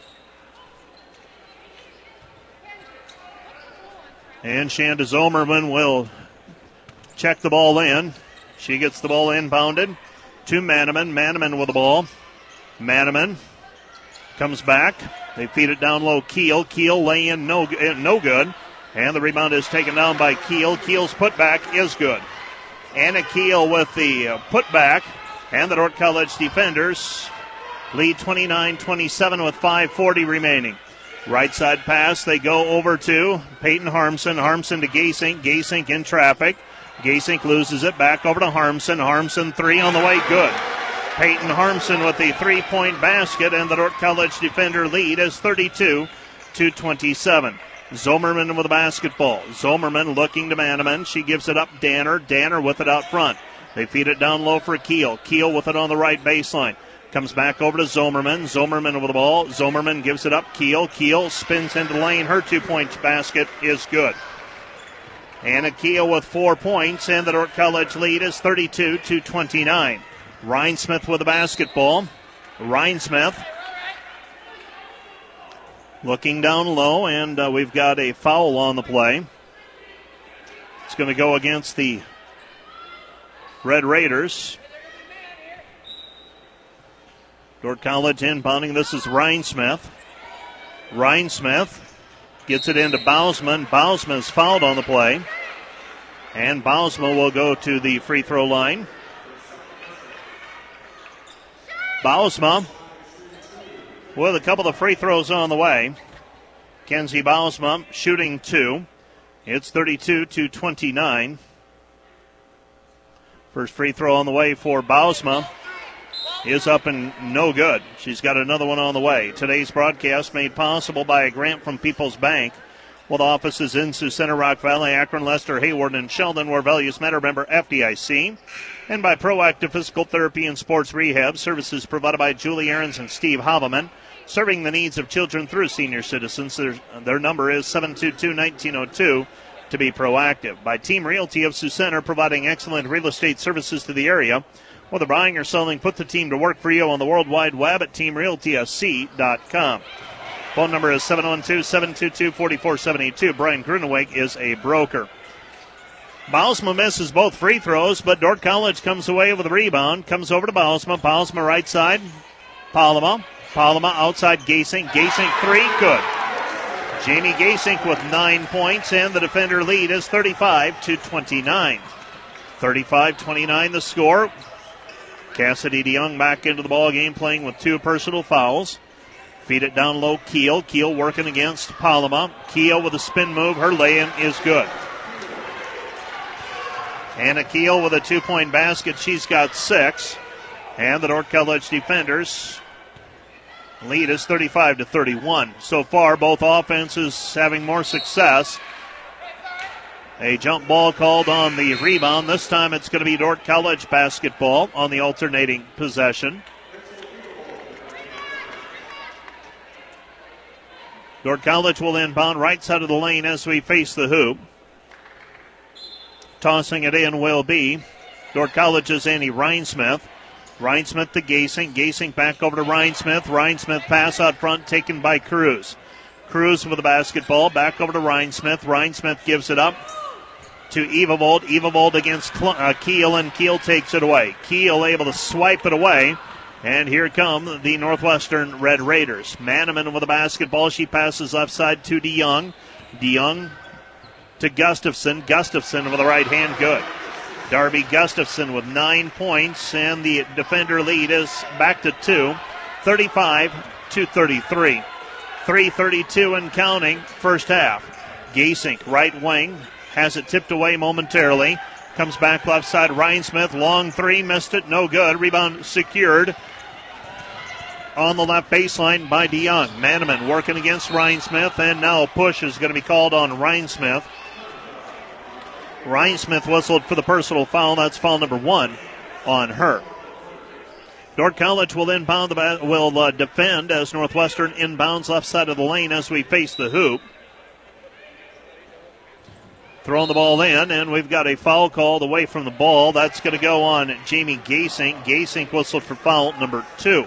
And Shanda Zomerman will check the ball in. She gets the ball inbounded to Manaman. Manaman with the ball. Manaman comes back. They feed it down low. Keel. Keel lay in no, no good. And the rebound is taken down by Keel. Keel's putback is good. Anna Keel with the uh, putback. And the Dordt College defenders lead twenty-nine twenty-seven with five forty remaining. Right side pass. They go over to Peyton Harmson. Harmson to Gasink. Gasink in traffic. Gasink loses it back over to Harmson. Harmson three on the way. Good. Peyton Harmson with the three-point basket, and the Dordt College defender lead is thirty-two to twenty-seven. Zomerman with the basketball. Zomerman looking to Manaman. She gives it up. Danner. Danner with it out front. They feed it down low for Keel. Keel with it on the right baseline. Comes back over to Zomerman. Zomerman with the ball. Zomerman gives it up. Keel. Keel spins into the lane. Her two-point basket is good. Anna Keel with four points, and the Dordt College lead is thirty-two to twenty-nine. Rhinesmith with the basketball. Rhinesmith looking down low, and uh, we've got a foul on the play. It's going to go against the Red Raiders. Dordt College inbounding. This is Rhinesmith. Rhinesmith gets it into Bausman. Bausman is fouled on the play. And Bausma will go to the free throw line. Bausma with a couple of free throws on the way. Kenzie Bausma shooting two. It's thirty-two to twenty-nine. First free throw on the way for Bausma is up and no good. She's got another one on the way. Today's broadcast made possible by a grant from People's Bank, with offices in Sioux Center, Rock Valley, Akron, Lester, Hayward, and Sheldon, where values matter. Member F D I C. And by Proactive Physical Therapy and Sports Rehab, services provided by Julie Ahrens and Steve Haveman, serving the needs of children through senior citizens. Their, their number is seven two two, one nine zero two to be proactive. By Team Realty of Sioux Center, providing excellent real estate services to the area. Whether buying or selling, put the team to work for you on the World Wide Web at team realty s c dot com. Phone number is seven one two, seven two two, four four seven two. Brian Gruneweg is a broker. Bausma misses both free throws, but Dordt College comes away with a rebound. Comes over to Bausma. Bausma right side. Palama. Palama outside Gasink. Gasink three. Good. Jamie Gasink with nine points, and the defender lead is thirty-five to twenty-nine. thirty-five twenty-nine the score. Cassidy DeYoung back into the ball game, playing with two personal fouls. Feed it down low, Keel. Keel working against Palama. Keel with a spin move. Her lay-in is good. Anna Keel with a two-point basket. She's got six. And the Dordt College defenders lead is thirty-five to thirty-one. So far, both offenses having more success. A jump ball called on the rebound. This time it's going to be Dordt College basketball on the alternating possession. Dordt College will inbound right side of the lane as we face the hoop. Tossing it in will be Dordt College's Annie Rhinesmith. Rhinesmith to Gasink. Gasink back over to Rhinesmith. Rhinesmith pass out front taken by Cruz. Cruz with the basketball. Back over to Rhinesmith. Rhinesmith gives it up to Evavold. Evavold against uh, Keel, and Keel takes it away. Keel able to swipe it away. And here come the Northwestern Red Raiders. Manneman with the basketball. She passes left side to DeYoung. DeYoung to Gustafson. Gustafson with the right hand, good. Darby Gustafson with nine points, and the defender lead is back to two, thirty-five to thirty-three. three thirty-two and counting, first half. Gasink, right wing, has it tipped away momentarily. Comes back left side, Rhinesmith, long three, missed it, no good. Rebound secured on the left baseline by DeYoung. Manneman working against Rhinesmith, and now a push is going to be called on Rhinesmith. Rhinesmith whistled for the personal foul. That's foul number one on her. Dordt College will inbound the ba- will uh, defend as Northwestern inbounds left side of the lane as we face the hoop. Throwing the ball in, and we've got a foul called away from the ball. That's going to go on Jamie Gasink. Gasink whistled for foul number two.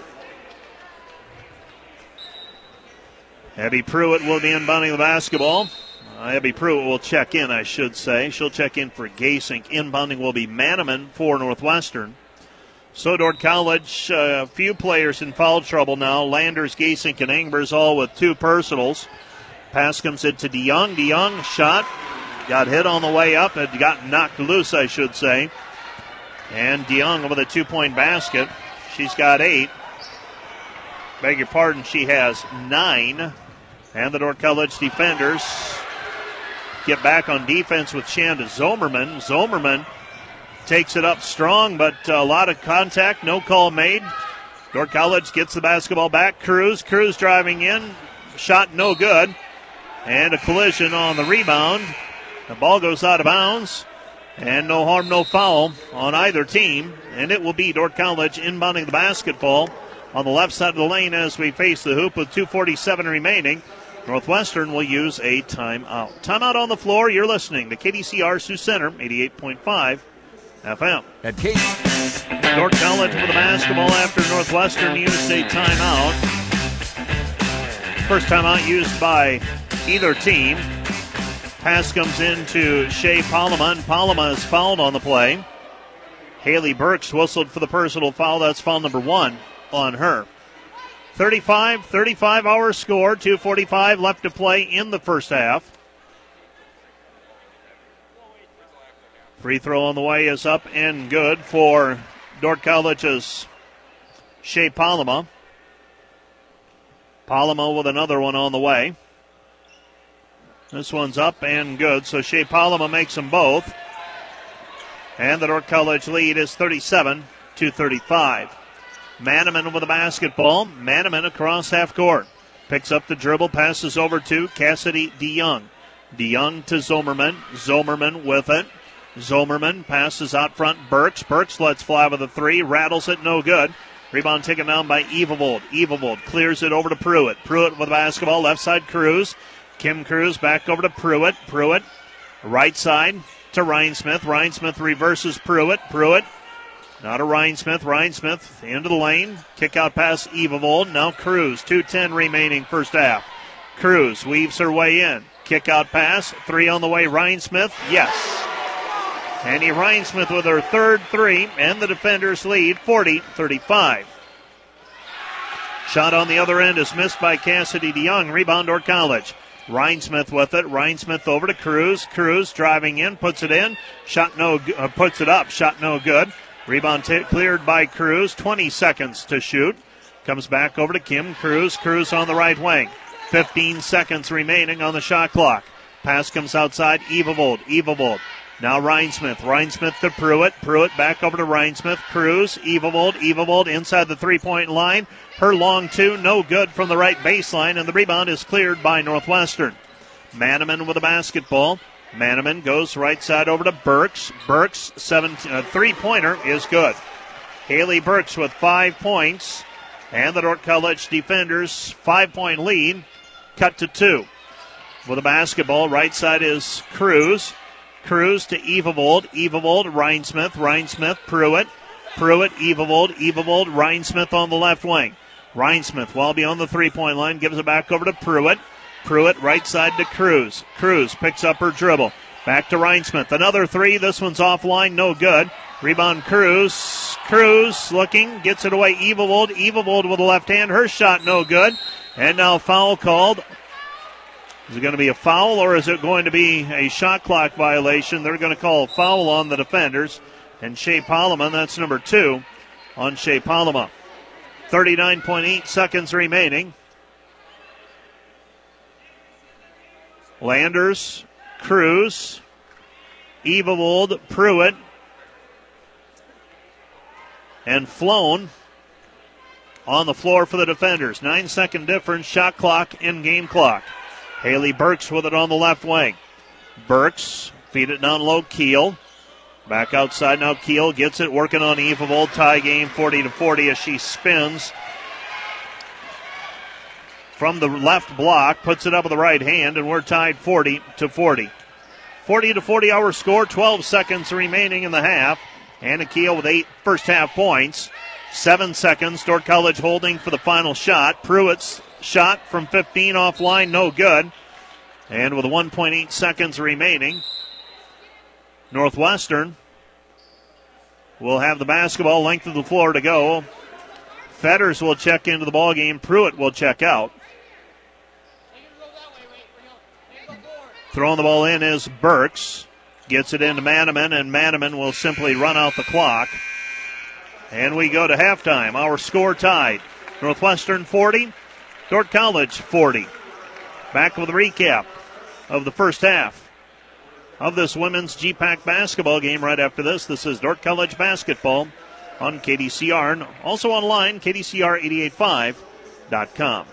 Abby Pruitt will be inbounding the basketball. Uh, Abby Pruitt will check in, I should say. She'll check in for Gasink. Inbounding will be Manneman for Northwestern. So Dordt College, a uh, few players in foul trouble now. Landers, Gasink, and Engbers all with two personals. Pass comes into DeYoung. DeYoung shot. Got hit on the way up. It got knocked loose, I should say. And DeYoung with a two-point basket. She's got eight. Beg your pardon, she has nine. And the Dordt College defenders get back on defense with Shanda Zomerman. Zomerman takes it up strong, but a lot of contact, no call made. Dordt College gets the basketball back. Cruz, Cruz driving in. Shot no good. And a collision on the rebound. The ball goes out of bounds. And no harm, no foul on either team. And it will be Dordt College inbounding the basketball on the left side of the lane as we face the hoop with two forty-seven remaining. Northwestern will use a timeout. Timeout on the floor. You're listening to K D C R Sioux Center, eighty-eight point five F M. At K- Dordt College with the basketball after Northwestern used a timeout. First timeout used by either team. Pass comes into Shea Palama, and Palama is fouled on the play. Haley Burks whistled for the personal foul. That's foul number one on her. thirty-five thirty-five our score. two forty-five left to play in the first half. Free throw on the way is up and good for Dordt College's Shea Palama. Palama with another one on the way. This one's up and good, so Shea Palama makes them both. And the Dordt College lead is thirty-seven to thirty-five. Manneman with the basketball. Manneman across half court. Picks up the dribble, passes over to Cassidy DeYoung. DeYoung to Zomerman. Zomerman with it. Zomerman passes out front. Burks. Burks lets fly with a three. Rattles it, no good. Rebound taken down by Evavold. Evavold clears it over to Pruitt. Pruitt with the basketball. Left side Cruz. Kim Cruz back over to Pruitt. Pruitt right side to Rhinesmith. Rhinesmith reverses Pruitt. Pruitt now to Rhinesmith. Rhinesmith into the lane. Kick out pass Evavold. Now Cruz. two ten remaining first half. Cruz weaves her way in. Kick out pass. Three on the way. Rhinesmith. Yes. Annie Rhinesmith with her third three, and the defenders lead forty thirty-five. Shot on the other end is missed by Cassidy DeYoung. Rebound Dordt College. Rhinesmith with it. Rhinesmith over to Cruz. Cruz driving in, puts it in. Shot no, uh, puts it up. Shot no good. Rebound t- cleared by Cruz. twenty seconds to shoot. Comes back over to Kim Cruz. Cruz on the right wing. fifteen seconds remaining on the shot clock. Pass comes outside. Evavold. Evavold. Now Rhinesmith. Rhinesmith to Pruitt. Pruitt back over to Rhinesmith. Cruz. Evavold. Evavold inside the three-point line. Her long two, no good from the right baseline, and the rebound is cleared by Northwestern. Manneman with the basketball. Manneman goes right side over to Burks. Burks, seven, uh, three-pointer is good. Haley Burks with five points, and the Dordt College defenders' five-point lead cut to two. With a basketball, right side is Cruz. Cruz to Evavold. Evavold, Rhinesmith. Rhinesmith, Pruitt. Pruitt, Evavold. Evavold, Rhinesmith on the left wing. Rhinesmith, well beyond the three-point line, gives it back over to Pruitt. Pruitt, right side to Cruz. Cruz picks up her dribble. Back to Rhinesmith. Another three. This one's offline. No good. Rebound Cruz. Cruz looking. Gets it away. Evavold. Evavold with the left hand. Her shot no good. And now foul called. Is it going to be a foul or is it going to be a shot clock violation? They're going to call a foul on the defenders. And Shea Palama, that's number two on Shea Palama. thirty-nine point eight seconds remaining. Landers, Cruz, Evavold, Pruitt, and Flown on the floor for the defenders. Nine second difference, shot clock, in-game clock. Haley Burks with it on the left wing. Burks, feed it down low, Keel. Back outside now, Keel gets it, working on Evavold. Tie game forty to forty as she spins from the left block, puts it up with the right hand, and we're tied forty to forty. forty to forty our score, twelve seconds remaining in the half. Anna Keel with eight first half points. Seven seconds, Dordt College holding for the final shot. Pruitt's shot from fifteen offline, no good. And with one point eight seconds remaining, Northwestern will have the basketball, length of the floor to go. Fetters will check into the ballgame. Pruitt will check out. Throwing the ball in is Burks. Gets it into Manaman, and Manaman will simply run out the clock. And we go to halftime. Our score tied. Northwestern forty, Dordt College forty. Back with a recap of the first half of this women's G PAC basketball game right after this. This is Dordt College basketball on K D C R, and also online, K D C R eighty-eight point five dot com.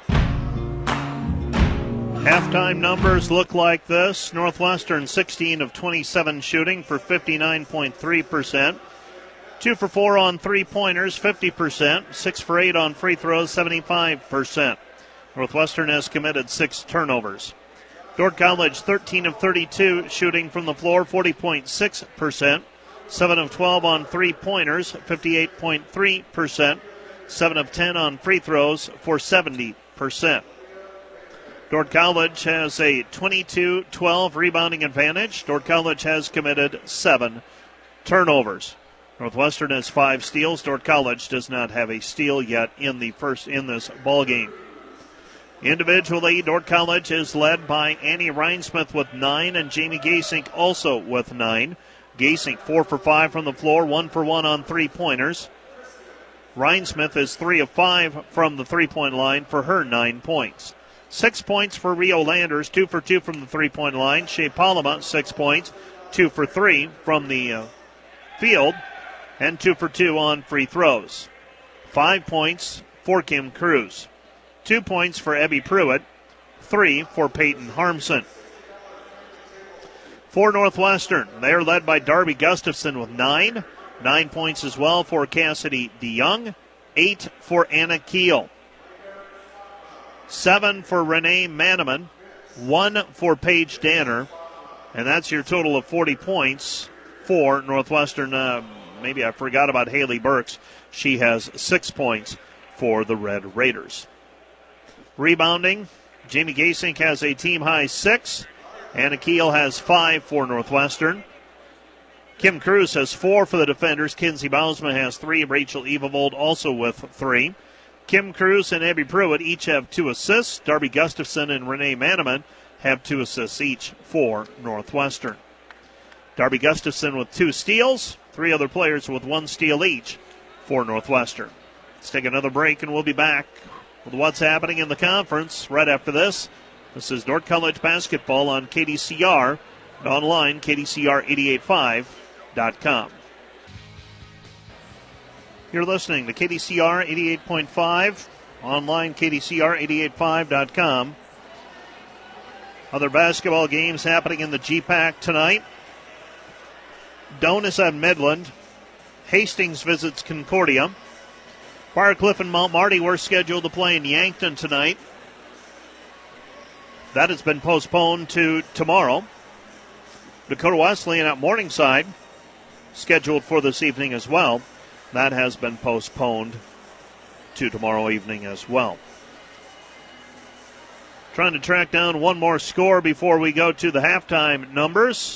Halftime numbers look like this. Northwestern sixteen of twenty-seven shooting for fifty-nine point three percent. two for four on three-pointers, fifty percent. six for eight on free throws, seventy-five percent. Northwestern has committed six turnovers. Dordt College thirteen of thirty-two shooting from the floor, forty point six percent. seven of twelve on three-pointers, fifty-eight point three percent. seven of ten on free throws for seventy percent. Dordt College has a twenty-two twelve rebounding advantage. Dordt College has committed seven turnovers. Northwestern has five steals. Dordt College does not have a steal yet in the first in this ball game. Individually, Dordt College is led by Annie Rhinesmith with nine and Jamie Gasink also with nine. Gasink four for five from the floor, one for one on three-pointers. Rhinesmith is three of five from the three-point line for her nine points. Six points for Rio Landers, two for two from the three-point line. Shea Palama, six points, two for three from the uh, field, and two for two on free throws. Five points for Kim Cruz. Two points for Ebby Pruitt, three for Peyton Harmson. For Northwestern, they are led by Darby Gustafson with nine. Nine points as well for Cassidy DeYoung. Eight for Anna Keel. Seven for Renee Manaman. One for Paige Danner. And that's your total of forty points for Northwestern. Uh, maybe I forgot about Haley Burks. She has six points for the Red Raiders. Rebounding, Jamie Gasink has a team-high six. Anna Keel has five for Northwestern. Kim Cruz has four for the defenders. Kinsey Bausma has three. Rachel Evavold also with three. Kim Cruz and Abby Pruitt each have two assists. Darby Gustafson and Renee Manaman have two assists each for Northwestern. Darby Gustafson with two steals. Three other players with one steal each for Northwestern. Let's take another break and we'll be back with what's happening in the conference right after this. This is Dordt College basketball on K D C R and online, K D C R eighty-eight point five dot com. You're listening to K D C R eighty-eight point five, online, K D C R eighty-eight point five dot com. Other basketball games happening in the G PAC tonight. Doan is at Midland. Hastings visits Concordia. Firecliff and Mount Marty were scheduled to play in Yankton tonight. That has been postponed to tomorrow. Dakota Wesleyan at Morningside, scheduled for this evening as well. That has been postponed to tomorrow evening as well. Trying to track down one more score before we go to the halftime numbers.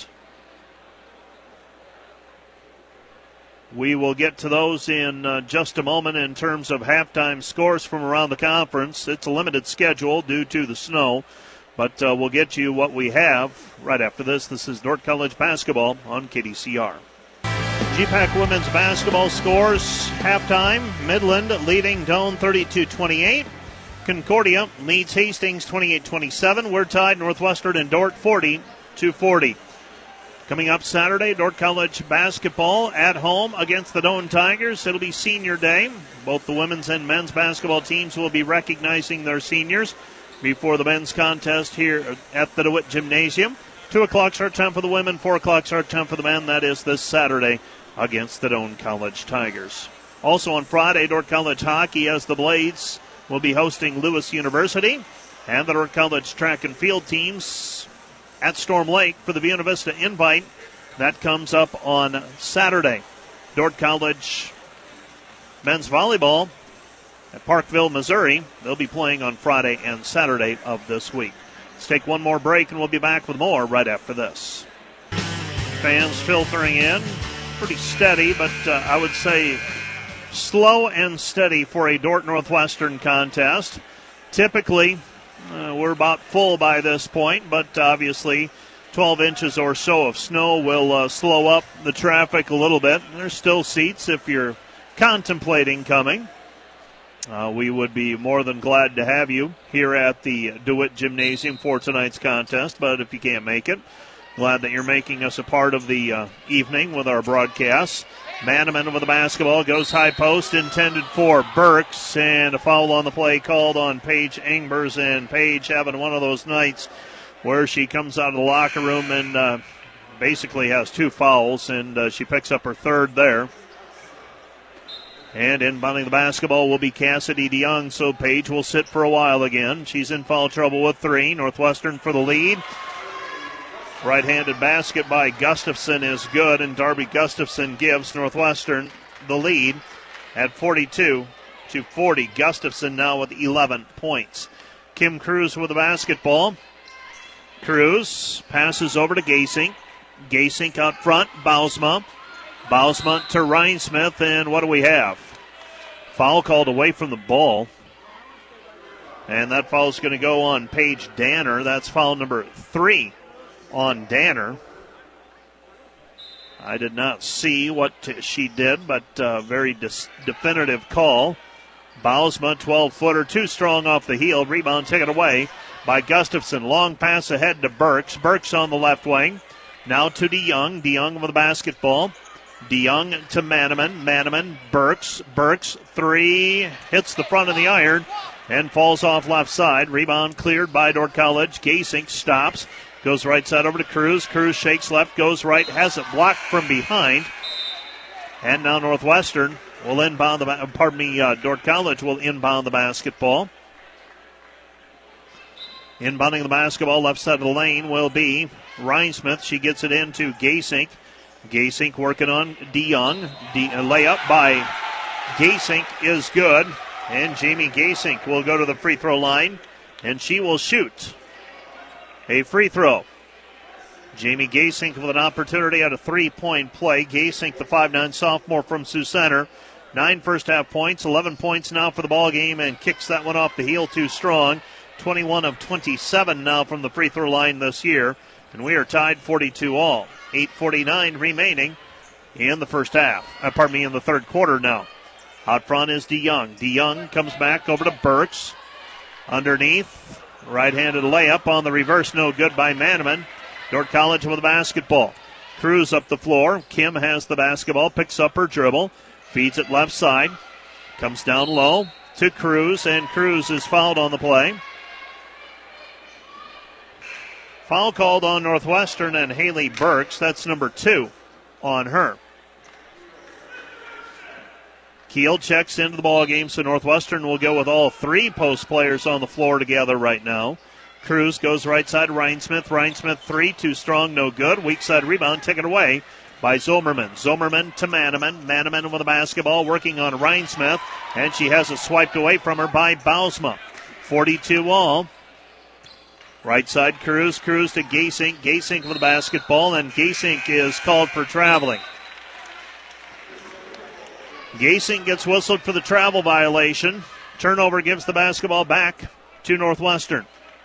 We will get to those in uh, just a moment in terms of halftime scores from around the conference. It's a limited schedule due to the snow, but uh, we'll get you what we have right after this. This is Dordt College basketball on K D C R. G PAC women's basketball scores halftime. Midland leading Doane thirty-two twenty-eight. Concordia leads Hastings twenty-eight twenty-seven. We're tied Northwestern and Dordt forty to forty. Coming up Saturday, Dordt College basketball at home against the Doane Tigers. It'll be senior day. Both the women's and men's basketball teams will be recognizing their seniors before the men's contest here at the DeWitt Gymnasium. Two o'clock start time for the women, four o'clock start time for the men. That is this Saturday against the Doane College Tigers. Also on Friday, Dordt College hockey as the Blades will be hosting Lewis University, and the Dordt College track and field teams at Storm Lake for the Buena Vista Invite. That comes up on Saturday. Dordt College men's volleyball at Parkville, Missouri. They'll be playing on Friday and Saturday of this week. Let's take one more break, and we'll be back with more right after this. Fans filtering in. Pretty steady, but uh, I would say slow and steady for a Dordt Northwestern contest. Typically, uh, we're about full by this point, but obviously twelve inches or so of snow will uh, slow up the traffic a little bit. There's still seats if you're contemplating coming. Uh, we would be more than glad to have you here at the DeWitt Gymnasium for tonight's contest, but if you can't make it, glad that you're making us a part of the uh, evening with our broadcast. Manaman with the basketball, goes high post, intended for Burks, and a foul on the play called on Paige Engbers, and Paige having one of those nights where she comes out of the locker room and uh, basically has two fouls, and uh, she picks up her third there. And inbounding the basketball will be Cassidy DeYoung, so Paige will sit for a while again. She's in foul trouble with three. Northwestern for the lead. Right-handed basket by Gustafson is good, and Darby Gustafson gives Northwestern the lead at forty-two to forty. Gustafson now with eleven points. Kim Cruz with the basketball. Cruz passes over to Gasink. Gasink out front. Bausma. Bausma to Rhinesmith, and what do we have? Foul called away from the ball. And that foul is going to go on Paige Danner. That's foul number three on Danner. I did not see what she did, but uh, very dis- definitive call. Bausma, twelve-footer, too strong off the heel. Rebound taken away by Gustafson. Long pass ahead to Burks. Burks on the left wing. Now to DeYoung. DeYoung with the basketball. DeYoung to Manaman. Manaman, Burks. Burks, three. Hits the front of the iron and falls off left side. Rebound cleared by Dordt College. Gasink stops. Goes right side over to Cruz. Cruz shakes left, goes right, has it blocked from behind. And now Northwestern will inbound the, pardon me, uh, Dordt College will inbound the basketball. Inbounding the basketball left side of the lane will be Rhinesmith. She gets it into Gasink. Gasink working on DeYoung. De- a layup by Gasink is good. And Jamie Gasink will go to the free throw line, and she will shoot a free throw. Jamie Gasink with an opportunity at a three-point play. Gasink, the five nine sophomore from Sioux Center. Nine first-half points, eleven points now for the ball game, and kicks that one off the heel too strong. twenty-one of twenty-seven now from the free throw line this year, and we are tied forty-two all. eight forty-nine remaining in the first half. Uh, pardon me, in the third quarter now. Out front is DeYoung. DeYoung comes back over to Burks. Underneath. Right-handed layup on the reverse, no good by Manaman. Dordt College with the basketball. Cruz up the floor. Kim has the basketball, picks up her dribble, feeds it left side, comes down low to Cruz, and Cruz is fouled on the play. Foul called on Northwestern and Haley Burks. That's number two on her. Keel checks into the ball game, so Northwestern will go with all three post players on the floor together right now. Cruz goes right side. Rhinesmith. Rhinesmith three. Too strong. No good. Weak side rebound taken away by Zomerman. Zomerman to Manaman. Manaman with the basketball working on Rhinesmith. And she has it swiped away from her by Bausma. forty-two all. Right side Cruz. Cruz to Gasink. Gasink with the basketball. And Gasink is called for traveling. Gasink gets whistled for the travel violation. Turnover gives the basketball back to Northwestern.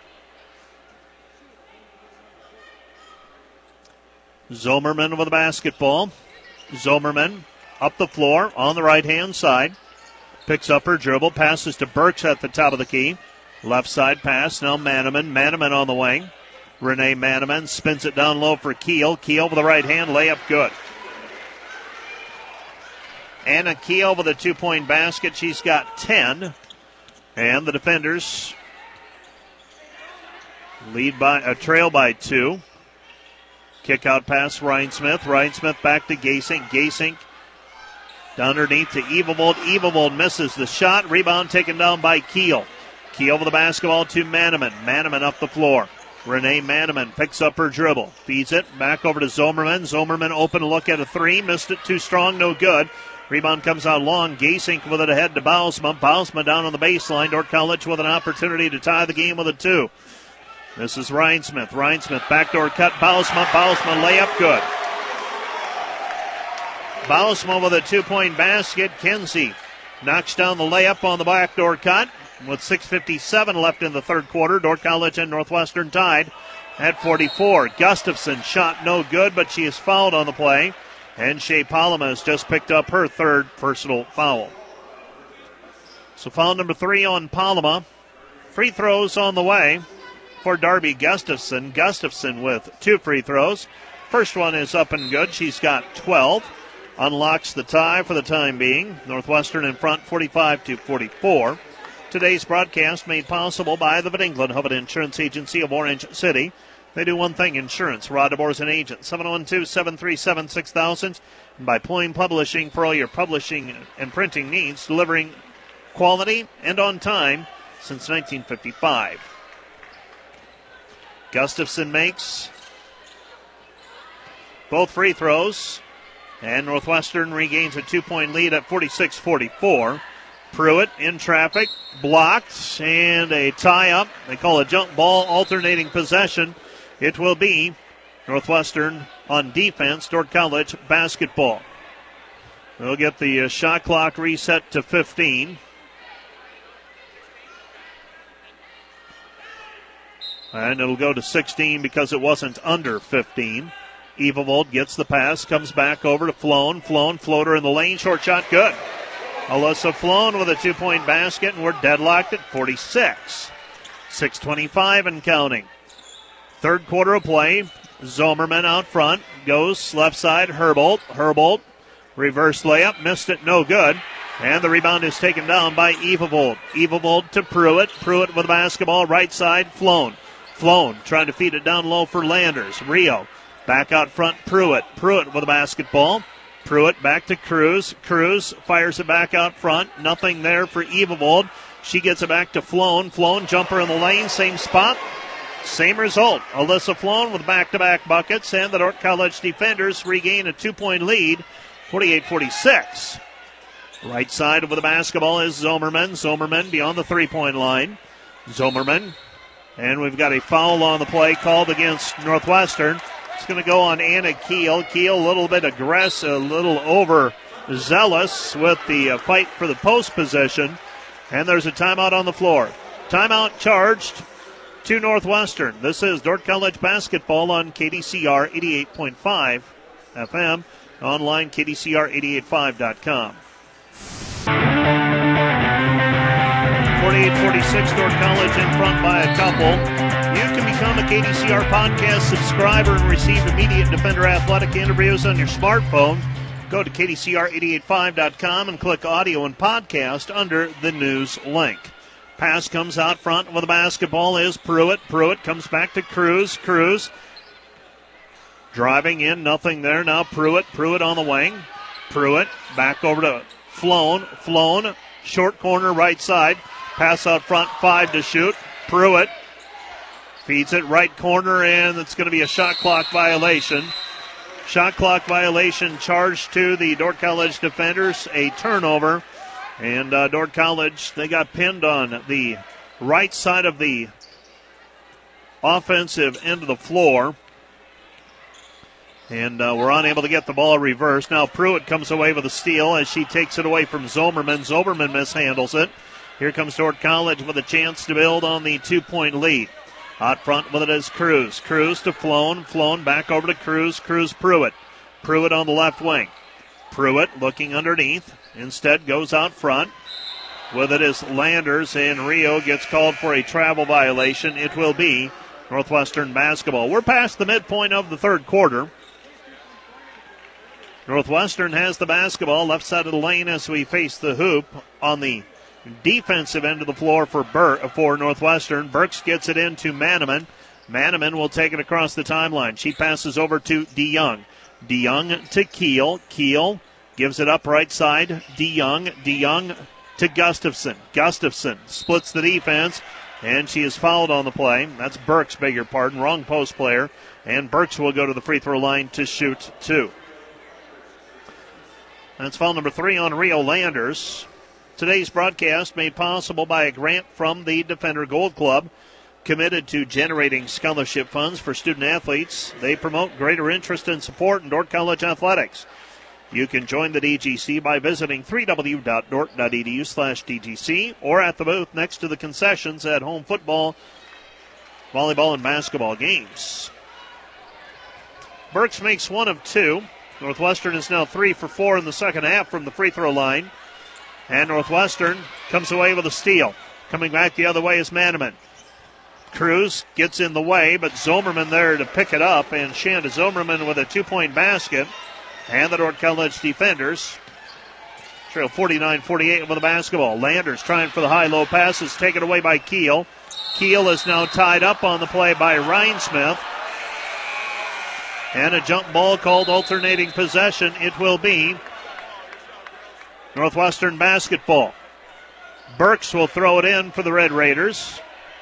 Zomerman with the basketball. Zomerman up the floor on the right-hand side. Picks up her dribble. Passes to Burks at the top of the key. Left side pass. Now Manaman. Manaman on the wing. Renee Manaman spins it down low for Keel. Keel with the right hand. Layup good. Anna Keel with a two-point basket. She's got ten. And the defenders lead by a trail by two. Kick out pass, Rhinesmith. Rhinesmith back to Gasink. Gasink underneath to Evavold. Evavold misses the shot. Rebound taken down by Keel. Keel with the basketball to Manaman. Manaman up the floor. Renee Manaman picks up her dribble. Feeds it back over to Zomerman. Zomerman open look at a three. Missed it too strong. No good. Rebound comes out long. Gasink with it ahead to Bausma. Bausma down on the baseline. Dordt College with an opportunity to tie the game with a two. This is Rhinesmith. Rhinesmith backdoor cut. Bausma. Bausma layup good. Bausma with a two-point basket. Kinsey knocks down the layup on the backdoor cut. With six fifty-seven left in the third quarter, Dordt College and Northwestern tied at forty-four. Gustafson shot no good, but she is fouled on the play. And Shea Palama has just picked up her third personal foul. So foul number three on Palama. Free throws on the way for Darby Gustafson. Gustafson with two free throws. First one is up and good. She's got twelve. Unlocks the tie for the time being. Northwestern in front forty-five to forty-four. Today's broadcast made possible by the Van England Hubbard Insurance Agency of Orange City. They do one thing, insurance. Rod DeBoer is an agent. seven one two, seven three seven, six thousand. And by Pulling Publishing for all your publishing and printing needs, delivering quality and on time since nineteen fifty-five. Gustafson makes both free throws. And Northwestern regains a two-point lead at forty-six forty-four. Pruitt in traffic, blocked, and a tie-up. They call a jump ball, alternating possession. It will be Northwestern on defense, Dordt College basketball. They'll get the uh, shot clock reset to fifteen. And it'll go to sixteen because it wasn't under fifteen. Evavold gets the pass, comes back over to Floan. Floan, floater in the lane, short shot, good. Alyssa Floan with a two-point basket, and we're deadlocked at forty-six. six twenty-five and counting. Third quarter of play. Zomerman out front. Goes left side. Herbold. Herbold. Reverse layup. Missed it. No good. And the rebound is taken down by Evavold. Evavold to Pruitt. Pruitt with the basketball. Right side. Floan. Floan trying to feed it down low for Landers. Rio. Back out front. Pruitt. Pruitt with the basketball. Pruitt back to Cruz. Cruz fires it back out front. Nothing there for Evavold. She gets it back to Floan. Floan jumper in the lane. Same spot. Same result. Alyssa Floan with back-to-back buckets, and the Dordt College defenders regain a two-point lead, forty-eight forty-six. Right side with the basketball is Zomerman. Zomerman beyond the three-point line. Zomerman. And we've got a foul on the play called against Northwestern. It's going to go on Anna Keel. Keel a little bit aggressive, a little overzealous with the uh, fight for the post position. And there's a timeout on the floor. Timeout charged to Northwestern. This is Dordt College basketball on K D C R eighty-eight point five F M. Online, K D C R eighty-eight point five dot com. forty-eight forty-six, Dordt College in front by a couple. You can become a K D C R podcast subscriber and receive immediate Defender Athletic interviews on your smartphone. Go to K D C R eighty-eight point five dot com and click audio and podcast under the news link. Pass comes out front with the basketball is Pruitt. Pruitt comes back to Cruz. Cruz driving in, nothing there. Now Pruitt. Pruitt on the wing. Pruitt back over to Floan. Floan, short corner right side. Pass out front, five to shoot. Pruitt Feeds it right corner, and it's going to be a shot clock violation. Shot clock violation charged to the Dordt College defenders, a turnover. And uh, Dordt College, they got pinned on the right side of the offensive end of the floor. And uh, we're unable to get the ball reversed. Now Pruitt comes away with a steal as she takes it away from Zomerman. Zomerman mishandles it. Here comes Dordt College with a chance to build on the two-point lead. Out front with it is Cruz. Cruz to Floan. Floan back over to Cruz. Cruz Pruitt. Pruitt on the left wing. Pruitt looking underneath. Instead goes out front. With it is Landers, and Rio gets called for a travel violation. It will be Northwestern basketball. We're past the midpoint of the third quarter. Northwestern has the basketball left side of the lane as we face the hoop on the defensive end of the floor for Bur- for Northwestern. Burks gets it into Manaman. Manaman will take it across the timeline. She passes over to DeYoung. DeYoung to Keel. Keel gives it up right side. DeYoung. DeYoung to Gustafson. Gustafson splits the defense, and she is fouled on the play. That's Burks, beg your pardon. Wrong post player. And Burks will go to the free throw line to shoot two. That's foul number three on Rio Landers. Today's broadcast made possible by a grant from the Defender Gold Club, committed to generating scholarship funds for student athletes. They promote greater interest and support in Dordt College athletics. You can join the D G C by visiting w w w dot dort dot e d u slash d g c or at the booth next to the concessions at home football, volleyball, and basketball games. Burks makes one of two. Northwestern is now three for four in the second half from the free throw line. And Northwestern comes away with a steal. Coming back the other way is Manaman. Cruz gets in the way, but Zomerman there to pick it up. And Shanda Zomerman with a two-point basket. And the Dordt College defenders trail forty-nine forty-eight with the basketball. Landers trying for the high-low passes, taken away by Keel. Keel is now tied up on the play by Rhinesmith. And a jump ball called alternating possession. It will be Northwestern basketball. Burks will throw it in for the Red Raiders.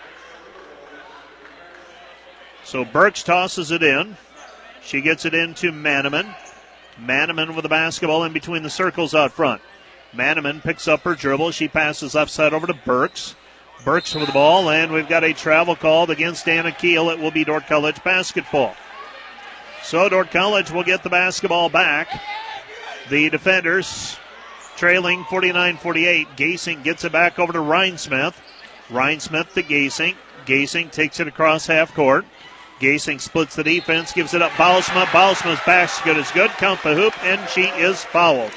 So Burks tosses it in. She gets it into Manaman. Manaman with the basketball in between the circles out front. Manaman picks up her dribble. She passes left side over to Burks. Burks with the ball, and we've got a travel called against Anna Keel. It will be Dordt College basketball. So Dordt College will get the basketball back. The defenders trailing forty-nine forty-eight. Gasing gets it back over to Rhinesmith. Rhinesmith to Gasing. Gasing takes it across half court. Gasing splits the defense, gives it up Bausma. Bausma's basket is good. Count the hoop, and she is fouled.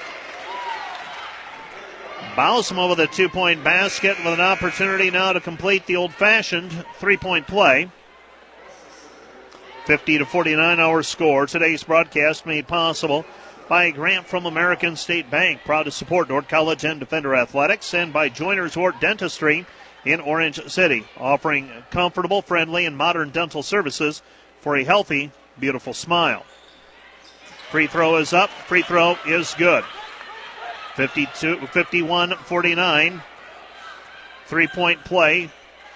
Bausma with a two-point basket with an opportunity now to complete the old-fashioned three-point play. fifty to forty-nine our score. Today's broadcast made possible by a grant from American State Bank, proud to support Dordt College and Defender Athletics, and by Joiners Wart Dentistry in Orange City, offering comfortable, friendly, and modern dental services for a healthy, beautiful smile. Free throw is up. Free throw is good. fifty-two, fifty-one forty-nine. Three-point play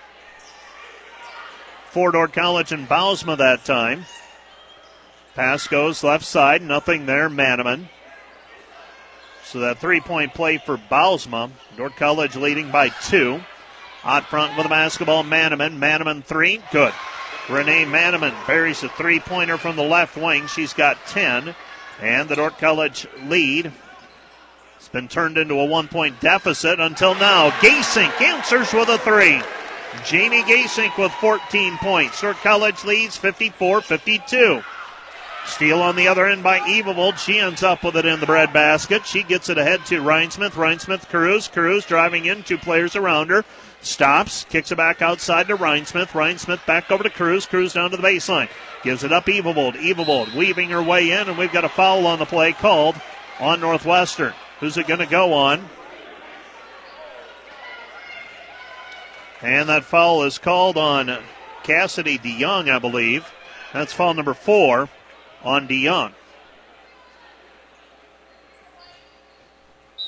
for Dordt College and Bausma that time. Pass goes left side. Nothing there. Manaman. So that three-point play for Bausma. Dordt College leading by two. Out front with the basketball, Manaman. Manaman three. Good. Renee Manaman buries a three-pointer from the left wing. She's got ten. And the Dordt College lead has been turned into a one-point deficit until now. Gasink answers with a three. Jamie Gasink with fourteen points. Dordt College leads fifty-four fifty-two. Steal on the other end by Evavold. She ends up with it in the breadbasket. She gets it ahead to Rhinesmith. Rhinesmith, Carews. Carews driving in. Two players around her. Stops. Kicks it back outside to Rhinesmith. Rhinesmith back over to Carews. Carews down to the baseline. Gives it up Evavold. Evavold weaving her way in, and we've got a foul on the play called on Northwestern. Who's it going to go on? And that foul is called on Cassidy DeYoung, I believe. That's foul number four on DeYoung.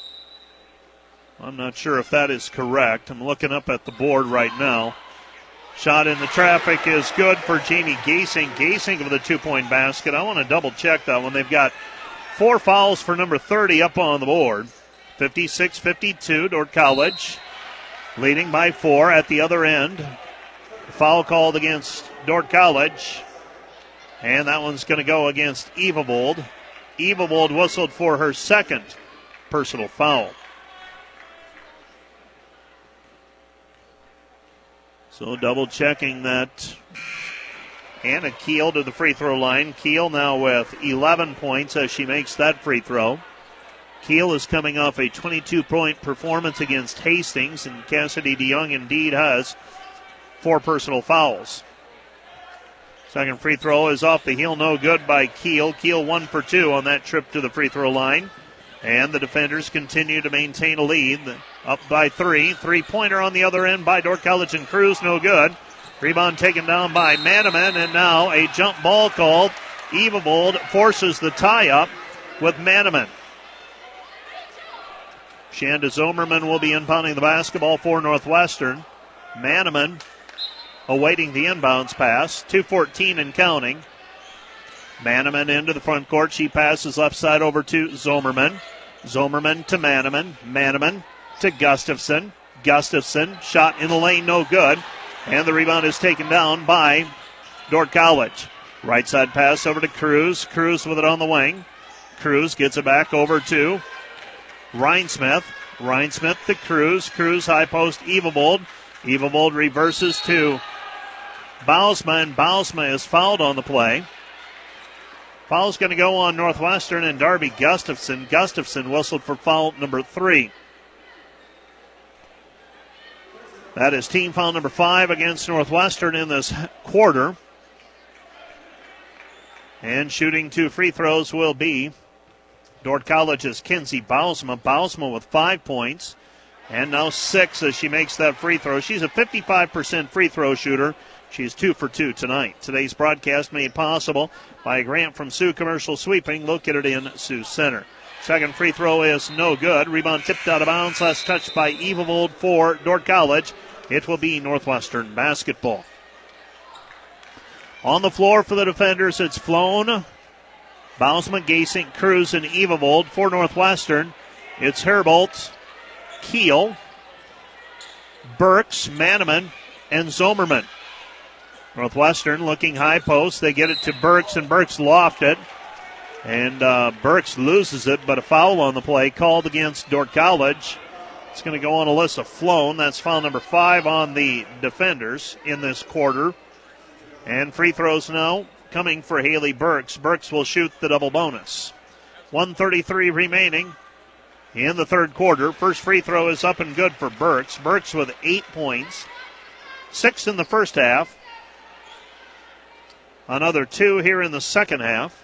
I'm not sure if that is correct. I'm looking up at the board right now. Shot in the traffic is good for Jamie Gasing. Gasing with a two-point basket. I want to double-check that one. They've got four fouls for number thirty up on the board. fifty-six fifty-two, Dordt College leading by four at the other end. Foul called against Dordt College, and that one's going to go against Evavold. Evavold whistled for her second personal foul. So double checking that. Anna Keel to the free throw line. Keel now with eleven points as she makes that free throw. Keel is coming off a twenty-two point performance against Hastings, and Cassidy DeYoung indeed has four personal fouls. Second free throw is off the heel, no good by Keel. Keel one for two on that trip to the free throw line. And the defenders continue to maintain a lead. Up by three. Three-pointer on the other end by Dordt College and Cruz, no good. Rebound taken down by Manaman, and now a jump ball called. Evavold forces the tie-up with Manaman. Shanda Zomerman will be inbounding the basketball for Northwestern. Manaman awaiting the inbounds pass. two fourteen and counting. Manaman into the front court. She passes left side over to Zomerman. Zomerman to Manaman. Manaman to Gustafson. Gustafson, shot in the lane, no good. And the rebound is taken down by Dordt College. Right side pass over to Cruz. Cruz with it on the wing. Cruz gets it back over to Rhinesmith. Rhinesmith to Cruz. Cruz high post Evavold. Evavold reverses to Bausma, and Bausma is fouled on the play. Foul's going to go on Northwestern and Darby Gustafson. Gustafson whistled for foul number three. That is team foul number five against Northwestern in this quarter. And shooting two free throws will be Dordt College's Kinsey Bausma. Bausma with five points. And now six as she makes that free throw. She's a fifty-five percent free throw shooter. She's two for two tonight. Today's broadcast made possible by a grant from Sioux Commercial Sweeping, located in Sioux Center. Second free throw is no good. Rebound tipped out of bounds. Last touched by Evavold for Dordt College. It will be Northwestern basketball. On the floor for the defenders, it's Flown, Bausma, Gasing, Cruz, and Evavold. For Northwestern, it's Herbolt, Keel, Burks, Manaman, and Zomerman. Northwestern looking high post. They get it to Burks, and Burks loft it. And uh, Burks loses it, but a foul on the play called against Dordt College. It's going to go on Alyssa Flown. That's foul number five on the defenders in this quarter. And free throws now coming for Haley Burks. Burks will shoot the double bonus. one thirty-three remaining in the third quarter. First free throw is up and good for Burks. Burks with eight points. Six in the first half. Another two here in the second half.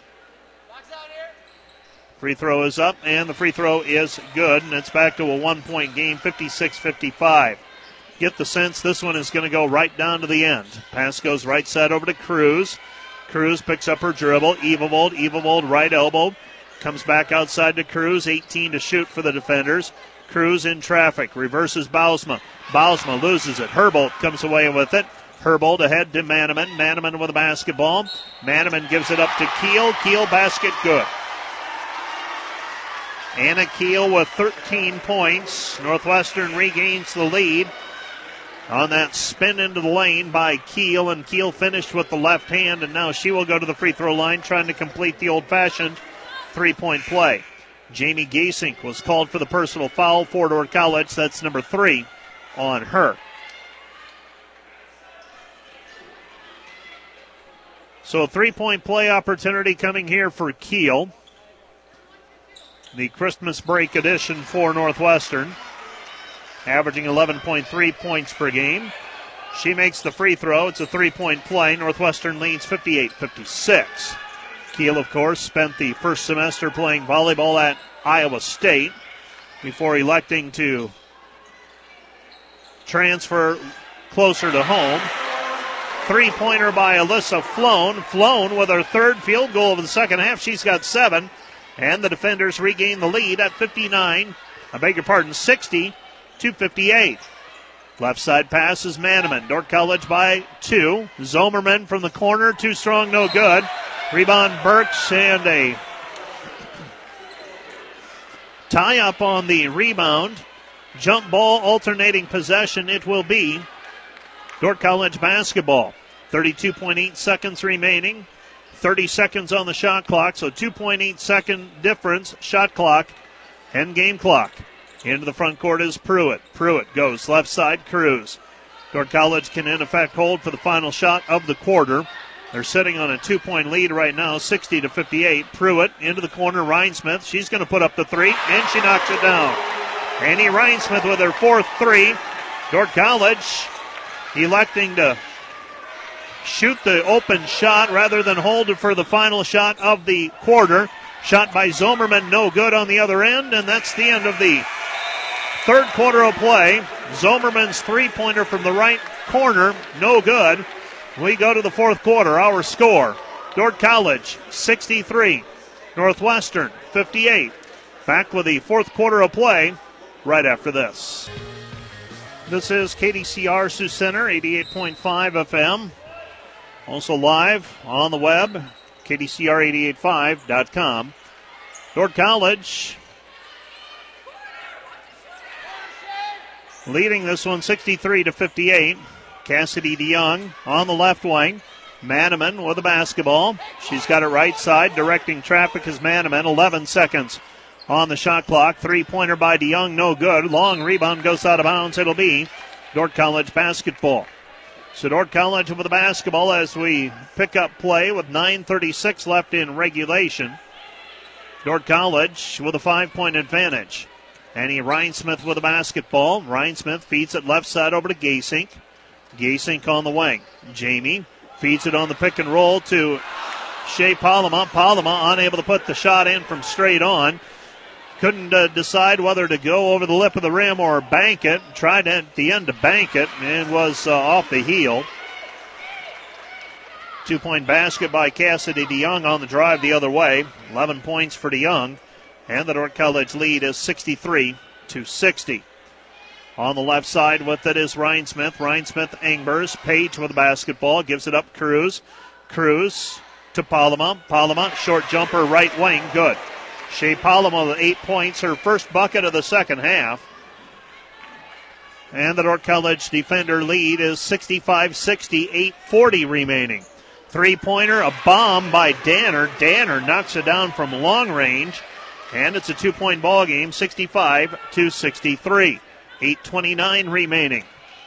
Free throw is up, and the free throw is good, and it's back to a one-point game, fifty-six fifty-five. Get the sense this one is going to go right down to the end. Pass goes right side over to Cruz. Cruz picks up her dribble. Evavold, Evavold right elbow. Comes back outside to Cruz, eighteen to shoot for the defenders. Cruz in traffic, reverses Bausma. Bausma loses it. Herbolt comes away with it. Herbold ahead to Manaman. Manaman with a basketball. Manaman gives it up to Keel. Keel basket good. Anna Keel with thirteen points. Northwestern regains the lead on that spin into the lane by Keel, and Keel finished with the left hand, and now she will go to the free throw line trying to complete the old-fashioned three-point play. Jamie Gasink was called for the personal foul for Dordt College. That's number three on her. So a three-point play opportunity coming here for Keel. The Christmas break edition for Northwestern. Averaging eleven point three points per game. She makes the free throw. It's a three-point play. Northwestern leads fifty-eight fifty-six. Keel, of course, spent the first semester playing volleyball at Iowa State before electing to transfer closer to home. Three-pointer by Alyssa Flown. Flown with her third field goal of the second half. She's got seven. And the defenders regain the lead at fifty-nine. I beg your pardon, sixty to fifty-eight. Left side pass is Manaman. Dordt College by two. Zomerman from the corner. Too strong, no good. Rebound Burks and a tie up on the rebound. Jump ball, alternating possession. It will be Dordt College basketball. thirty-two point eight seconds remaining. thirty seconds on the shot clock, so two point eight second difference. Shot clock, end game clock. Into the front court is Pruitt. Pruitt goes left side, Cruz. Dordt College can in effect hold for the final shot of the quarter. They're sitting on a two-point lead right now, sixty to fifty-eight. Pruitt into the corner, Rhinesmith. She's going to put up the three, and she knocks it down. Annie Rhinesmith with her fourth three. Dordt College electing to shoot the open shot rather than hold it for the final shot of the quarter. Shot by Zomerman, no good on the other end, and that's the end of the third quarter of play. Zomerman's three-pointer from the right corner, no good. We go to the fourth quarter. Our score, Dordt College sixty-three, Northwestern fifty-eight. Back with the fourth quarter of play right after this. This is K D C R Sioux Center, eighty-eight point five F M. Also live on the web, K D C R eight eight five dot com. Dordt College leading this one sixty-three to fifty-eight. Cassidy DeYoung on the left wing. Manaman with the basketball. She's got it right side. Directing traffic is Manaman. eleven seconds on the shot clock. Three-pointer by DeYoung, no good. Long rebound goes out of bounds. It'll be Dordt College basketball. So Dordt College with the basketball as we pick up play with nine thirty-six left in regulation. Dordt College with a five-point advantage. Annie Rhinesmith with the basketball. Rhinesmith feeds it left side over to Gasink. Gasink on the wing. Jamie feeds it on the pick and roll to Shea Palama. Palama unable to put the shot in from straight on. Couldn't uh, decide whether to go over the lip of the rim or bank it. Tried at the end to bank it and was uh, off the heel. Two-point basket by Cassidy DeYoung on the drive the other way. eleven points for DeYoung. And the Dordt College lead is sixty-three to sixty. On the left side with it is Rhinesmith. Rhinesmith Engbers. Page with the basketball. Gives it up Cruz. Cruz to Palama. Palama, short jumper, right wing. Good. Shea Palama with eight points. Her first bucket of the second half. And the Dordt College defender lead is sixty-five sixty. eight forty remaining. Three-pointer, a bomb by Danner. Danner knocks it down from long range. And it's a two-point ball game, sixty-five to sixty-three. eight twenty-nine remaining.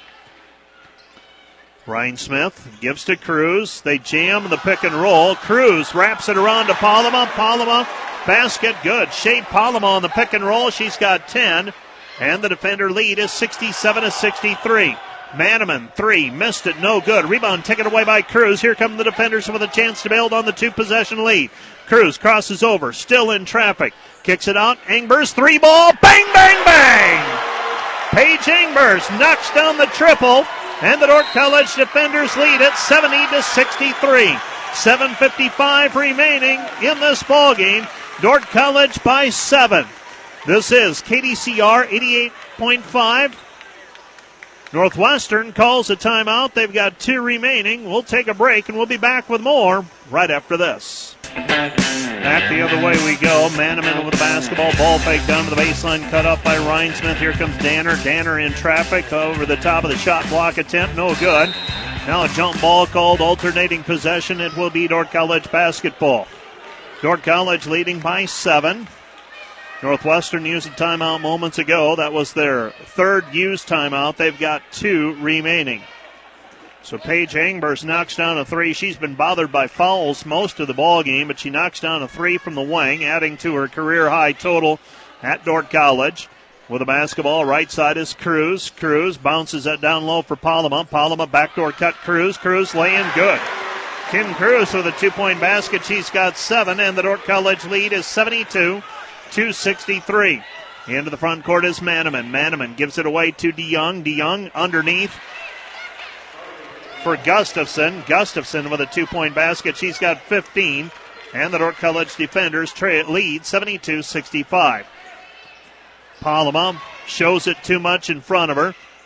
Rhinesmith gives to Cruz. They jam the pick and roll. Cruz wraps it around to Palama. Palama, basket, good. Shea Palama on the pick and roll. She's got ten. And the defender lead is sixty-seven to sixty-three. Manaman, three, missed it, no good. Rebound taken away by Cruz. Here come the defenders with a chance to build on the two-possession lead. Cruz crosses over, still in traffic. Kicks it out. Engbers, three ball. Bang, bang, bang! Paige Engbers knocks down the triple. And the Dordt College defenders lead at seventy to sixty-three. seven fifty-five remaining in this ball game. Dordt College by seven. This is K D C R eighty-eight point five. Northwestern calls a timeout. They've got two remaining. We'll take a break, and we'll be back with more right after this. Back the other way we go. Manaman with the basketball. Ball fake down to the baseline. Cut up by Rhinesmith. Here comes Danner. Danner in traffic over the top of the shot block attempt. No good. Now a jump ball called alternating possession. It will be Dordt College basketball. Dordt College leading by seven. Northwestern used a timeout moments ago. That was their third used timeout. They've got two remaining. So Paige Engbers knocks down a three. She's been bothered by fouls most of the ball game, but she knocks down a three from the wing, adding to her career-high total at Dordt College. With the basketball, right side is Cruz. Cruz bounces that down low for Palama. Palama backdoor cut Cruz. Cruz laying good. Kim Cruz with a two-point basket. She's got seven, and the Dordt College lead is seventy-two to sixty-three. Into the front court is Manaman. Manaman gives it away to DeYoung. DeYoung underneath for Gustafson. Gustafson with a two-point basket. She's got fifteen. And the Dordt College defenders tra- lead seventy-two sixty-five. Palama shows it too much in front of her.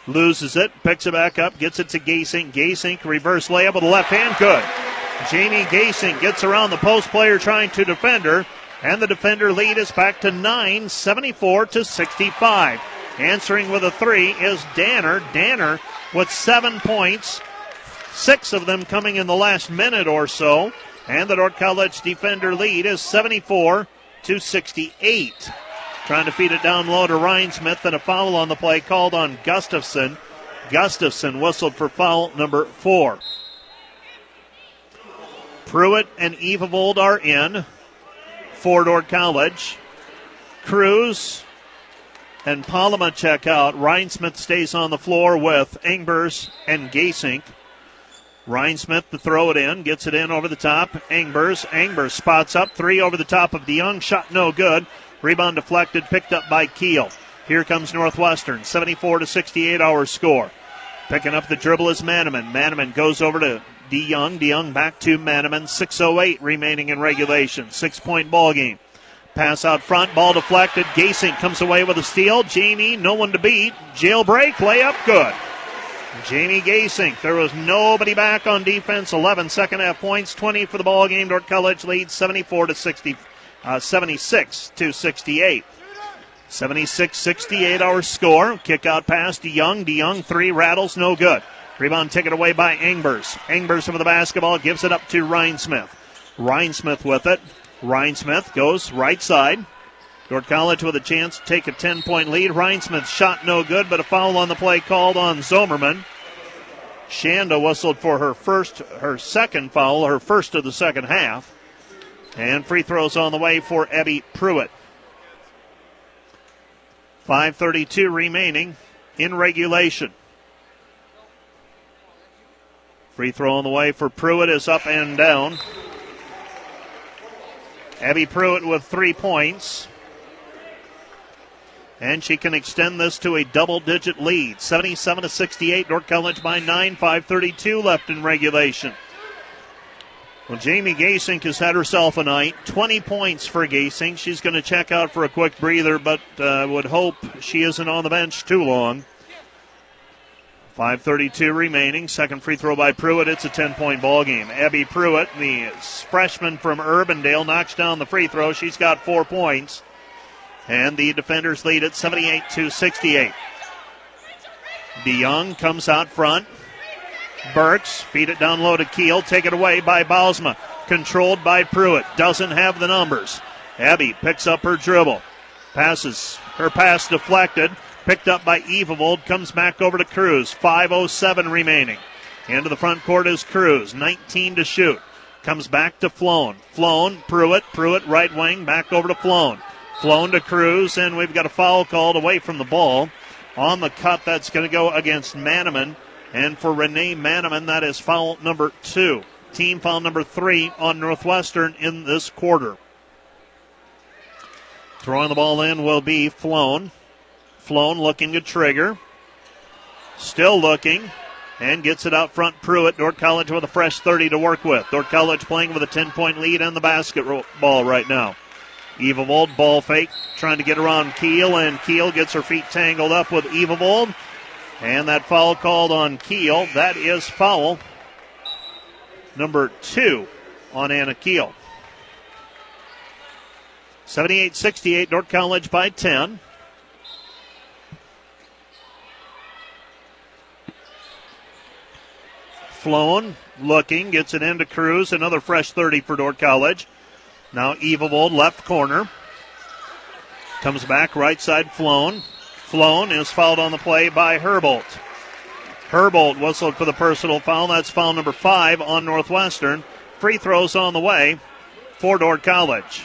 loses it, picks it back up, gets it to Gasink. Gasink, reverse layup with the left hand, good. Jamie Gasink gets around the post player trying to defend her, and the defender lead is back to nine, seventy-four to sixty-five. Answering with a three is Danner. Danner with seven points, six of them coming in the last minute or so, and the Dordt College defender lead is seventy-four to sixty-eight. Trying to feed it down low to Ryan Smith, and a foul on the play called on Gustafson. Gustafson whistled for foul number four. Pruitt and Evavold are in for Dordt College. Cruz and Palama check out. Ryan Smith stays on the floor with Engbers and Gasink. Ryan Smith to throw it in, gets it in over the top. Engbers, Engbers spots up, three over the top of DeYoung, shot no good. Rebound deflected, picked up by Keel. Here comes Northwestern, seventy-four to sixty-eight our score. Picking up the dribble is Manaman. Manaman goes over to DeYoung. DeYoung back to Manaman. six oh eight remaining in regulation. Six-point ball game. Pass out front, ball deflected. Gasink comes away with a steal. Jamie, no one to beat. Jailbreak, layup, good. Jamie Gasink. There was nobody back on defense. eleven second half points, twenty for the ball game. Dordt College leads seventy-four to sixty, uh, seventy-six to sixty-eight. seventy-six sixty-eight our score. Kick out pass to Young. DeYoung, three rattles, no good. Rebound taken away by Engbers. Engbers over the basketball, gives it up to Ryan Smith. Ryan Smith with it. Ryan Smith goes right side. Dordt College with a chance to take a ten-point lead. Ryan Smith's shot no good, but a foul on the play called on Zomerman. Shanda whistled for her first, her second foul, her first of the second half. And free throws on the way for Abby Pruitt. five thirty-two remaining in regulation. Free throw on the way for Pruitt is up and down. Abby Pruitt with three points. And she can extend this to a double-digit lead. seventy-seven to sixty-eight, Dordt College by nine, five thirty-two left in regulation. Well, Jamie Gasink has had herself a night. twenty points for Gasink. She's going to check out for a quick breather, but uh, would hope she isn't on the bench too long. five thirty-two remaining. Second free throw by Pruitt. It's a ten-point ball game. Abby Pruitt, the freshman from Urbandale, knocks down the free throw. She's got four points. And the defenders lead at seventy-eight to sixty-eight. DeYoung comes out front. Burks, feed it down low to Keel. Take it away by Bausma. Controlled by Pruitt. Doesn't have the numbers. Abby picks up her dribble. Passes. Her pass deflected. Picked up by Evavold. Comes back over to Cruz. five oh seven remaining. Into the front court is Cruz. nineteen to shoot. Comes back to Floan. Floan, Pruitt. Pruitt right wing. Back over to Floan. Flown to Cruz, and we've got a foul called away from the ball. On the cut, that's going to go against Manaman. And for Renee Manaman, that is foul number two. Team foul number three on Northwestern in this quarter. Throwing the ball in will be Flown. Flown looking to trigger. Still looking. And gets it out front. Pruitt, Dordt College with a fresh thirty to work with. Dordt College playing with a ten-point lead in the basketball right now. Evavold, ball fake, trying to get around Keel, and Keel gets her feet tangled up with Evavold. And that foul called on Keel. That is foul number two on Anna Keel. seventy-eight sixty-eight, Dordt College by ten. Flown, looking, gets it into Cruz. Another fresh thirty for Dordt College. Now Evavold, left corner. Comes back, right side, Flown. Flown is fouled on the play by Herbold. Herbold whistled for the personal foul. That's foul number five on Northwestern. Free throws on the way for Dordt College.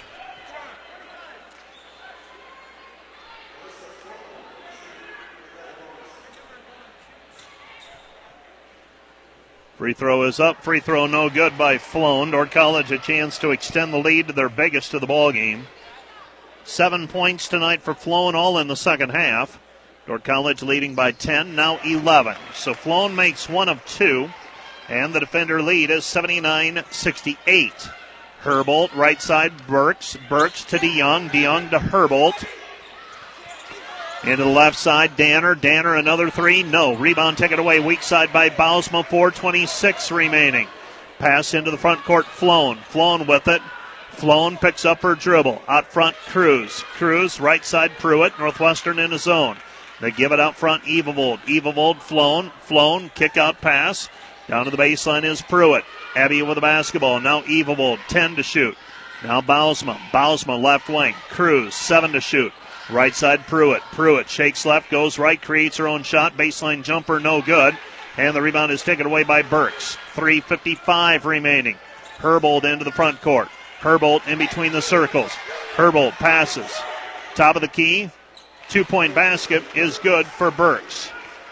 Free throw is up. Free throw no good by Flown. Dordt College a chance to extend the lead to their biggest of the ball game. Seven points tonight for Flown, all in the second half. Dordt College leading by ten, now eleven. So Flown makes one of two, and the defender lead is seventy-nine sixty-eight. Herbold, right side, Burks. Burks to DeYoung. DeYoung to Herbold. Into the left side, Danner. Danner, another three. No. Rebound taken away. Weak side by Bausma. four twenty-six remaining. Pass into the front court, Floan. Floan with it. Floan picks up her dribble. Out front, Cruz. Cruz, right side, Pruitt. Northwestern in a zone. They give it out front, Evavold. Evavold, Floan. Floan, kick out pass. Down to the baseline is Pruitt. Abby with the basketball. Now Evavold, ten to shoot. Now Bausma. Bausma, left wing. Cruz, seven to shoot. Right side, Pruitt. Pruitt shakes left, goes right, creates her own shot. Baseline jumper, no good. And the rebound is taken away by Burks. three fifty-five remaining. Herbold into the front court. Herbold in between the circles. Herbold passes. Top of the key. Two-point basket is good for Burks.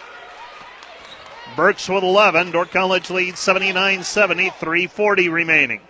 Burks with eleven. Dordt College leads seventy-nine seventy. three forty remaining.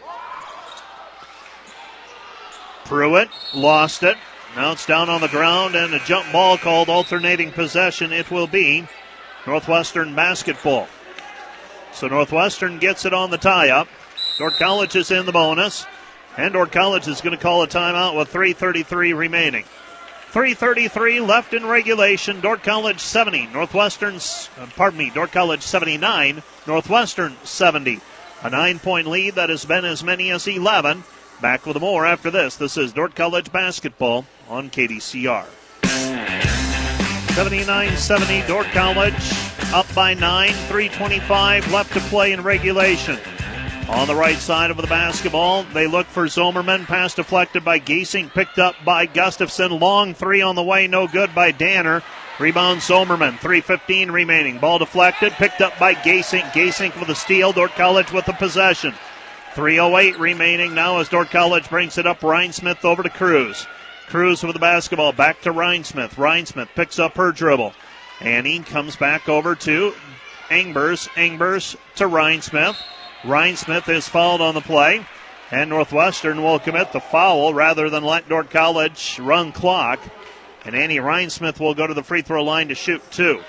Pruitt lost it. Now it's down on the ground and a jump ball called alternating possession. It will be Northwestern basketball. So Northwestern gets it on the tie-up. Dordt College is in the bonus. And Dordt College is going to call a timeout with three thirty-three remaining. three thirty-three left in regulation. Dordt College seventy. Northwestern's, uh, pardon me, Dordt College seventy-nine. Northwestern seventy. A nine-point lead that has been as many as eleven. Back with more after this. This is Dordt College basketball on K D C R. seventy-nine seventy, Dordt College up by nine. three twenty-five left to play in regulation. On the right side of the basketball, they look for Zomerman. Pass deflected by Giesing, picked up by Gustafson. Long three on the way, no good by Danner. Rebound Zomerman, three fifteen remaining. Ball deflected, picked up by Giesing. Giesing with a steal, Dordt College with the possession. three oh eight remaining now as Dordt College brings it up. Rhinesmith over to Cruz. Cruz with the basketball, back to Rhinesmith. Rhinesmith picks up her dribble. Annie comes back over to Engbers. Engbers to Rhinesmith. Rhinesmith is fouled on the play, and Northwestern will commit the foul rather than let Dordt College run clock. And Annie Rhinesmith will go to the free throw line to shoot two.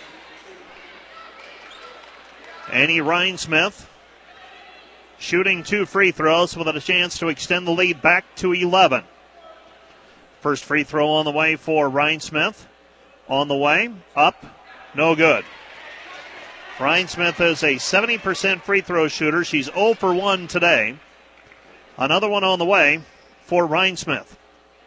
Annie Rhinesmith shooting two free throws with a chance to extend the lead back to eleven. First free throw on the way for Rhinesmith. On the way, up, no good. Rhinesmith is a seventy percent free throw shooter. She's zero for one today. Another one on the way for Rhinesmith.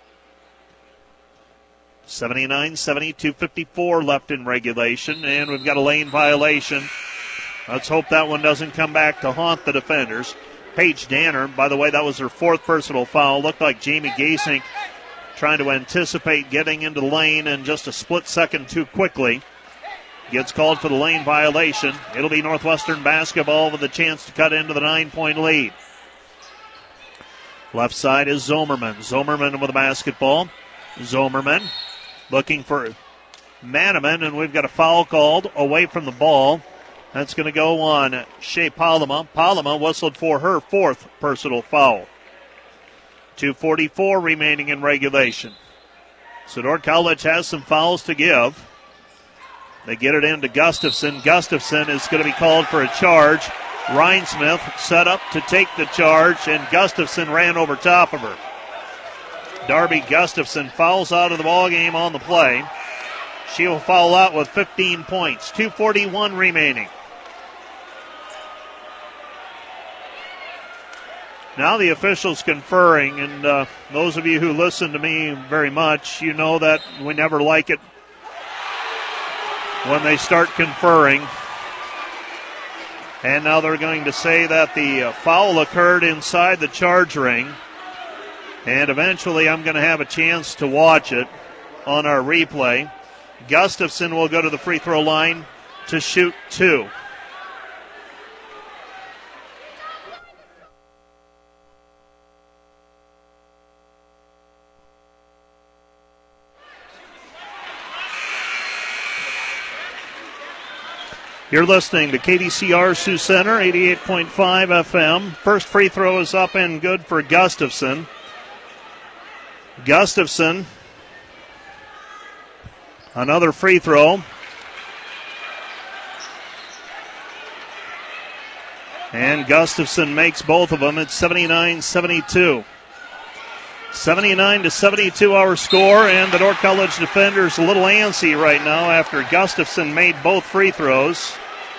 seventy-nine seventy, two fifty-four left in regulation, and we've got a lane violation. Let's hope that one doesn't come back to haunt the defenders. Paige Danner, by the way, that was her fourth personal foul. Looked like Jamie Giesing trying to anticipate getting into the lane and just a split second too quickly. Gets called for the lane violation. It'll be Northwestern basketball with a chance to cut into the nine-point lead. Left side is Zomerman. Zomerman with the basketball. Zomerman looking for Manaman, and we've got a foul called away from the ball. That's going to go on Shea Palama. Palama whistled for her fourth personal foul. two forty-four remaining in regulation. So Dordt College has some fouls to give. They get it into Gustafson. Gustafson is going to be called for a charge. Rhinesmith set up to take the charge, and Gustafson ran over top of her. Darby Gustafson fouls out of the ballgame on the play. She will foul out with fifteen points. two forty-one remaining. Now the officials conferring, and uh, those of you who listen to me very much, you know that we never like it when they start conferring. And now they're going to say that the uh, foul occurred inside the charge ring. And eventually I'm going to have a chance to watch it on our replay. Gustafson will go to the free throw line to shoot two. You're listening to K D C R Sioux Center, eighty-eight point five F M. First free throw is up and good for Gustafson. Gustafson, another free throw. And Gustafson makes both of them. It's seventy-nine seventy-two. seventy-nine to seventy-two our score, and the Dordt College defenders a little antsy right now after Gustafson made both free throws.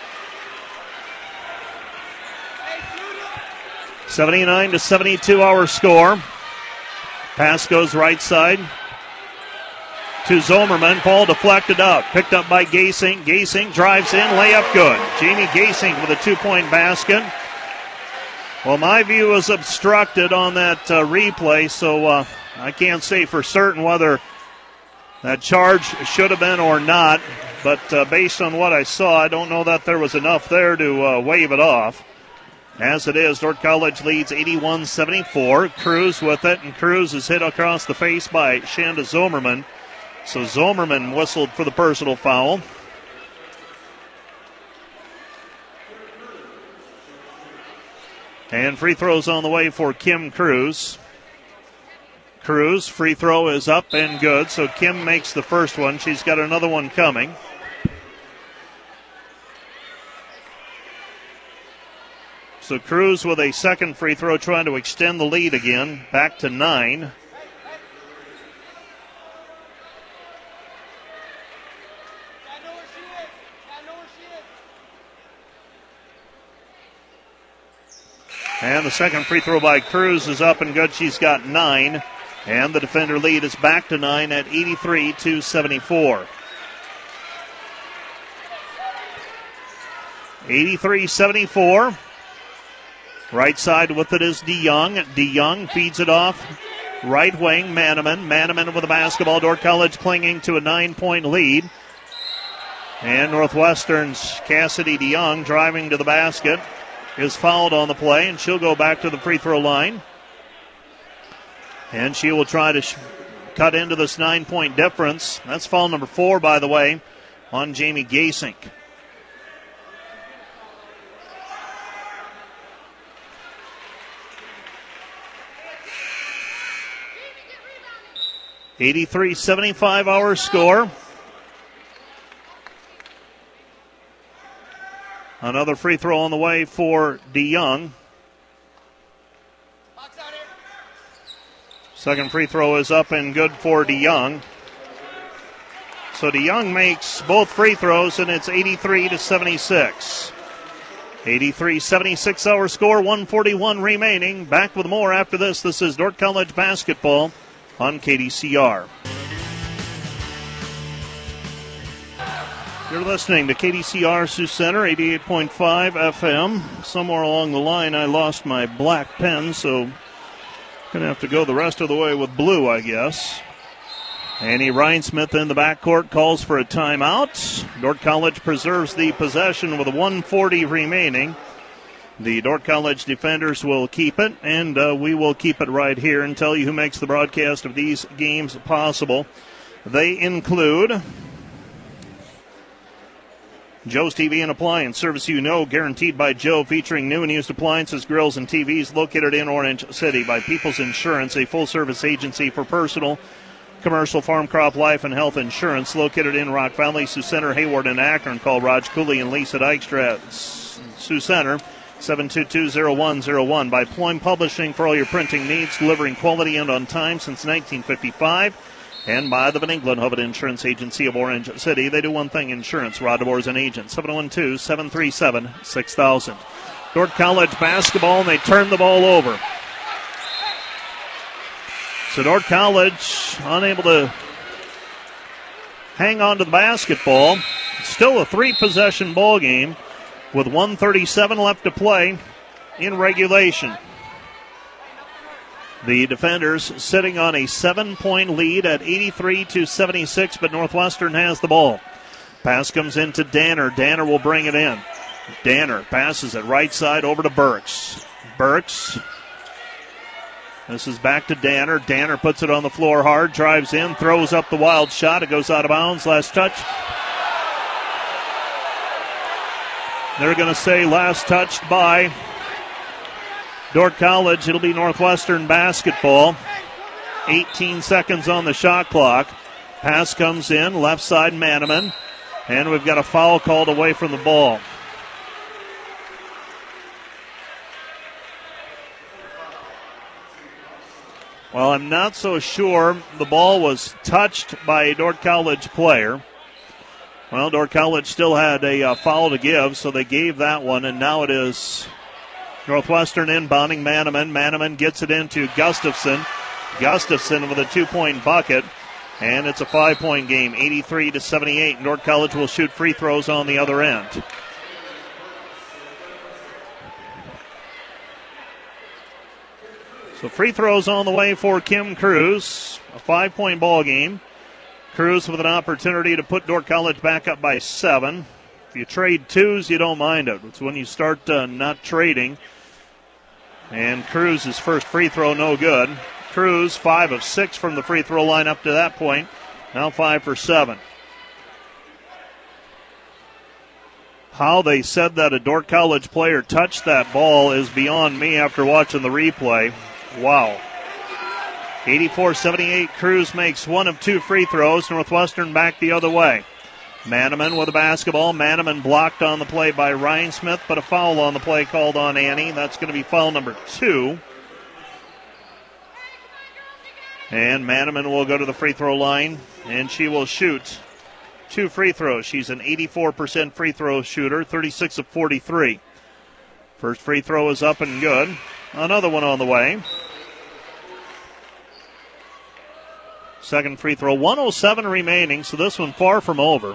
seventy-nine to seventy-two our score. Pass goes right side to Zomerman. Ball deflected out. Picked up by Gasink. Gasink drives in. Layup good. Jamie Gasink with a two-point basket. Well, my view was obstructed on that uh, replay, so uh, I can't say for certain whether that charge should have been or not. But uh, based on what I saw, I don't know that there was enough there to uh, wave it off. As it is, Dordt College leads eighty-one seventy-four. Cruz with it, and Cruz is hit across the face by Shanda Zomerman. So Zomerman whistled for the personal foul. And free throws on the way for Kim Cruz. Cruz, free throw is up and good, so Kim makes the first one. She's got another one coming. So Cruz with a second free throw trying to extend the lead again, back to nine. And the second free throw by Cruz is up and good. She's got nine. And the defender lead is back to nine at eighty-three to seventy-four. eighty-three seventy-four. Right side with it is DeYoung. DeYoung feeds it off. Right wing, Manaman. Manaman with the basketball. Dordt College clinging to a nine-point lead. And Northwestern's Cassidy DeYoung driving to the basket is fouled on the play, and she'll go back to the free throw line. And she will try to sh- cut into this nine-point difference. That's foul number four, by the way, on Jamie Gasink. eighty-three seventy-five our score. Another free throw on the way for DeYoung. Second free throw is up and good for DeYoung. So DeYoung makes both free throws, and it's eighty-three to seventy-six. eighty-three seventy-six our score, one forty-one remaining. Back with more after this. This is Dordt College basketball on K D C R. You're listening to K D C R Sioux Center, eighty-eight point five F M. Somewhere along the line, I lost my black pen, so I'm going to have to go the rest of the way with blue, I guess. Annie Rhinesmith in the backcourt calls for a timeout. Dordt College preserves the possession with one forty remaining. The Dordt College defenders will keep it, and uh, we will keep it right here and tell you who makes the broadcast of these games possible. They include Joe's T V and Appliance, service you know, guaranteed by Joe, featuring new and used appliances, grills, and T Vs, located in Orange City. By People's Insurance, a full-service agency for personal, commercial, farm, crop, life, and health insurance, located in Rock Valley, Sioux Center, Hayward, and Akron. Call Raj Cooley and Lisa Dykstra at Sioux Center, seven two two, zero one zero one. By Ployne Publishing for all your printing needs, delivering quality and on time since nineteen fifty-five. And by the Van Englenhoven Insurance Agency of Orange City. They do one thing, insurance. Rod DeBoer is an agent. seven one two, seven three seven, six thousand. Dordt College basketball, and they turn the ball over. So Dordt College unable to hang on to the basketball. It's still a three-possession ball game with one thirty-seven left to play in regulation. The defenders sitting on a seven-point lead at eighty-three to seventy-six, but Northwestern has the ball. Pass comes into Danner. Danner will bring it in. Danner passes it right side over to Burks. Burks. This is back to Danner. Danner puts it on the floor hard, drives in, throws up the wild shot. It goes out of bounds. Last touch. They're going to say last touched by Dordt College. It'll be Northwestern basketball. eighteen seconds on the shot clock. Pass comes in, left side Manaman. And we've got a foul called away from the ball. Well, I'm not so sure. The ball was touched by a Dordt College player. Well, Dordt College still had a uh, foul to give, so they gave that one, and now it is Northwestern inbounding Manaman. Manaman gets it into Gustafson. Gustafson with a two-point bucket, and it's a five-point game, eighty-three to seventy-eight. Dordt College will shoot free throws on the other end. So free throws on the way for Kim Cruz. A five-point ball game. Cruz with an opportunity to put Dordt College back up by seven. If you trade twos, you don't mind it. It's when you start uh, not trading. And Cruz's first free throw, no good. Cruz, five of six from the free throw line up to that point. Now five for seven. How they said that a Dordt College player touched that ball is beyond me after watching the replay. Wow. eighty-four seventy-eight, Cruz makes one of two free throws. Northwestern back the other way. Manaman with the basketball. Manaman blocked on the play by Ryan Smith, but a foul on the play called on Annie. That's going to be foul number two. And Manaman will go to the free throw line, and she will shoot two free throws. She's an eighty-four percent free throw shooter, thirty-six of forty-three. First free throw is up and good. Another one on the way. Second free throw, one oh seven remaining, so this one far from over.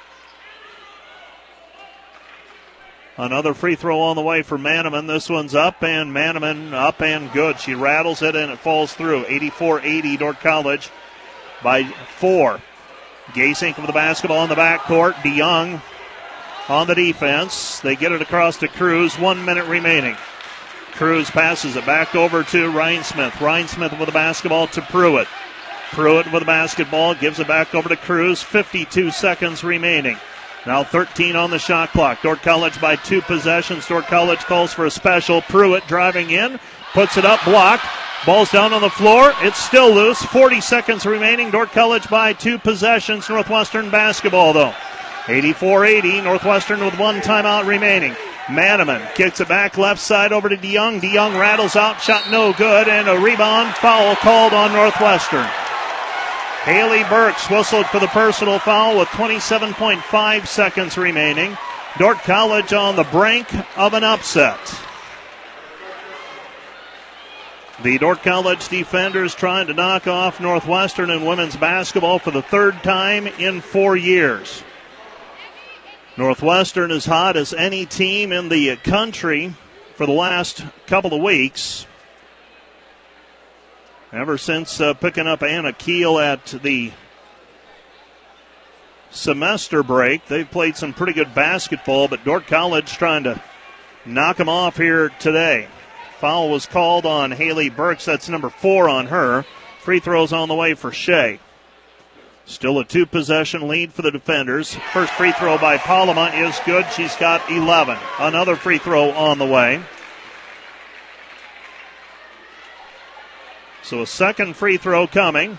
Another free throw on the way for Manaman. This one's up, and Manaman up and good. She rattles it, and it falls through. eighty-four eighty, Dordt College by four. Gasink with the basketball in the backcourt. DeYoung on the defense. They get it across to Cruz. One minute remaining. Cruz passes it back over to Ryan Smith. Ryan Smith with the basketball to Pruitt. Pruitt with the basketball, gives it back over to Cruz. fifty-two seconds remaining. Now thirteen on the shot clock. Dordt College by two possessions. Dordt College calls for a special. Pruitt driving in, puts it up, blocked. Ball's down on the floor. It's still loose. forty seconds remaining. Dordt College by two possessions. Northwestern basketball, though. eighty-four eighty. Northwestern with one timeout remaining. Manaman kicks it back left side over to DeYoung. DeYoung rattles out. Shot no good. And a rebound foul called on Northwestern. Haley Burks whistled for the personal foul with twenty-seven point five seconds remaining. Dordt College on the brink of an upset. The Dordt College defenders trying to knock off Northwestern in women's basketball for the third time in four years. Northwestern is hot as any team in the country for the last couple of weeks. Ever since uh, picking up Anna Keel at the semester break, they've played some pretty good basketball, but Dordt College trying to knock them off here today. Foul was called on Haley Burks. That's number four on her. Free throws on the way for Shea. Still a two-possession lead for the defenders. First free throw by Palama is good. She's got eleven. Another free throw on the way. So a second free throw coming.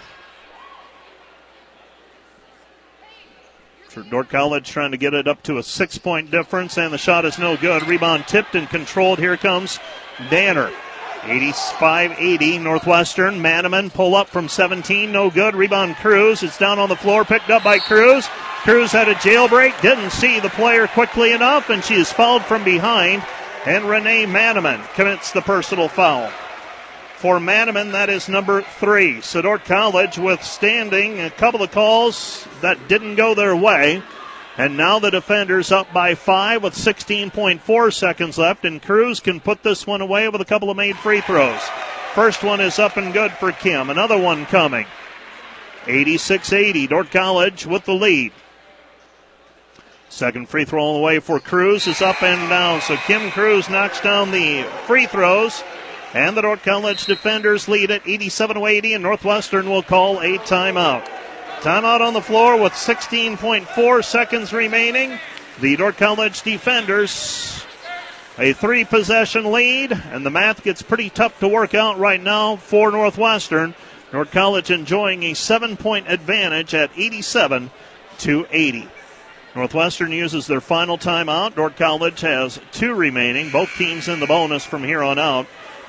For Dordt College trying to get it up to a six-point difference, and the shot is no good. Rebound tipped and controlled. Here comes Danner. eighty-five eighty, Northwestern. Manaman pull up from seventeen, no good. Rebound Cruz. It's down on the floor, picked up by Cruz. Cruz had a jailbreak, didn't see the player quickly enough, and she is fouled from behind. And Renee Manaman commits the personal foul. For Manaman, that is number three. So Dordt College withstanding a couple of calls that didn't go their way. And now the defenders up by five with sixteen point four seconds left. And Cruz can put this one away with a couple of made free throws. First one is up and good for Kim. Another one coming. eighty-six eighty, Dordt College with the lead. Second free throw on the way for Cruz is up and down. So Kim Cruz knocks down the free throws. And the Dordt College defenders lead at eighty-seven eighty, and Northwestern will call a timeout. Timeout on the floor with sixteen point four seconds remaining. The Dordt College defenders, a three-possession lead, and the math gets pretty tough to work out right now for Northwestern. Dordt College enjoying a seven-point advantage at eighty-seven to eighty. Northwestern uses their final timeout. Dordt College has two remaining, both teams in the bonus from here on out.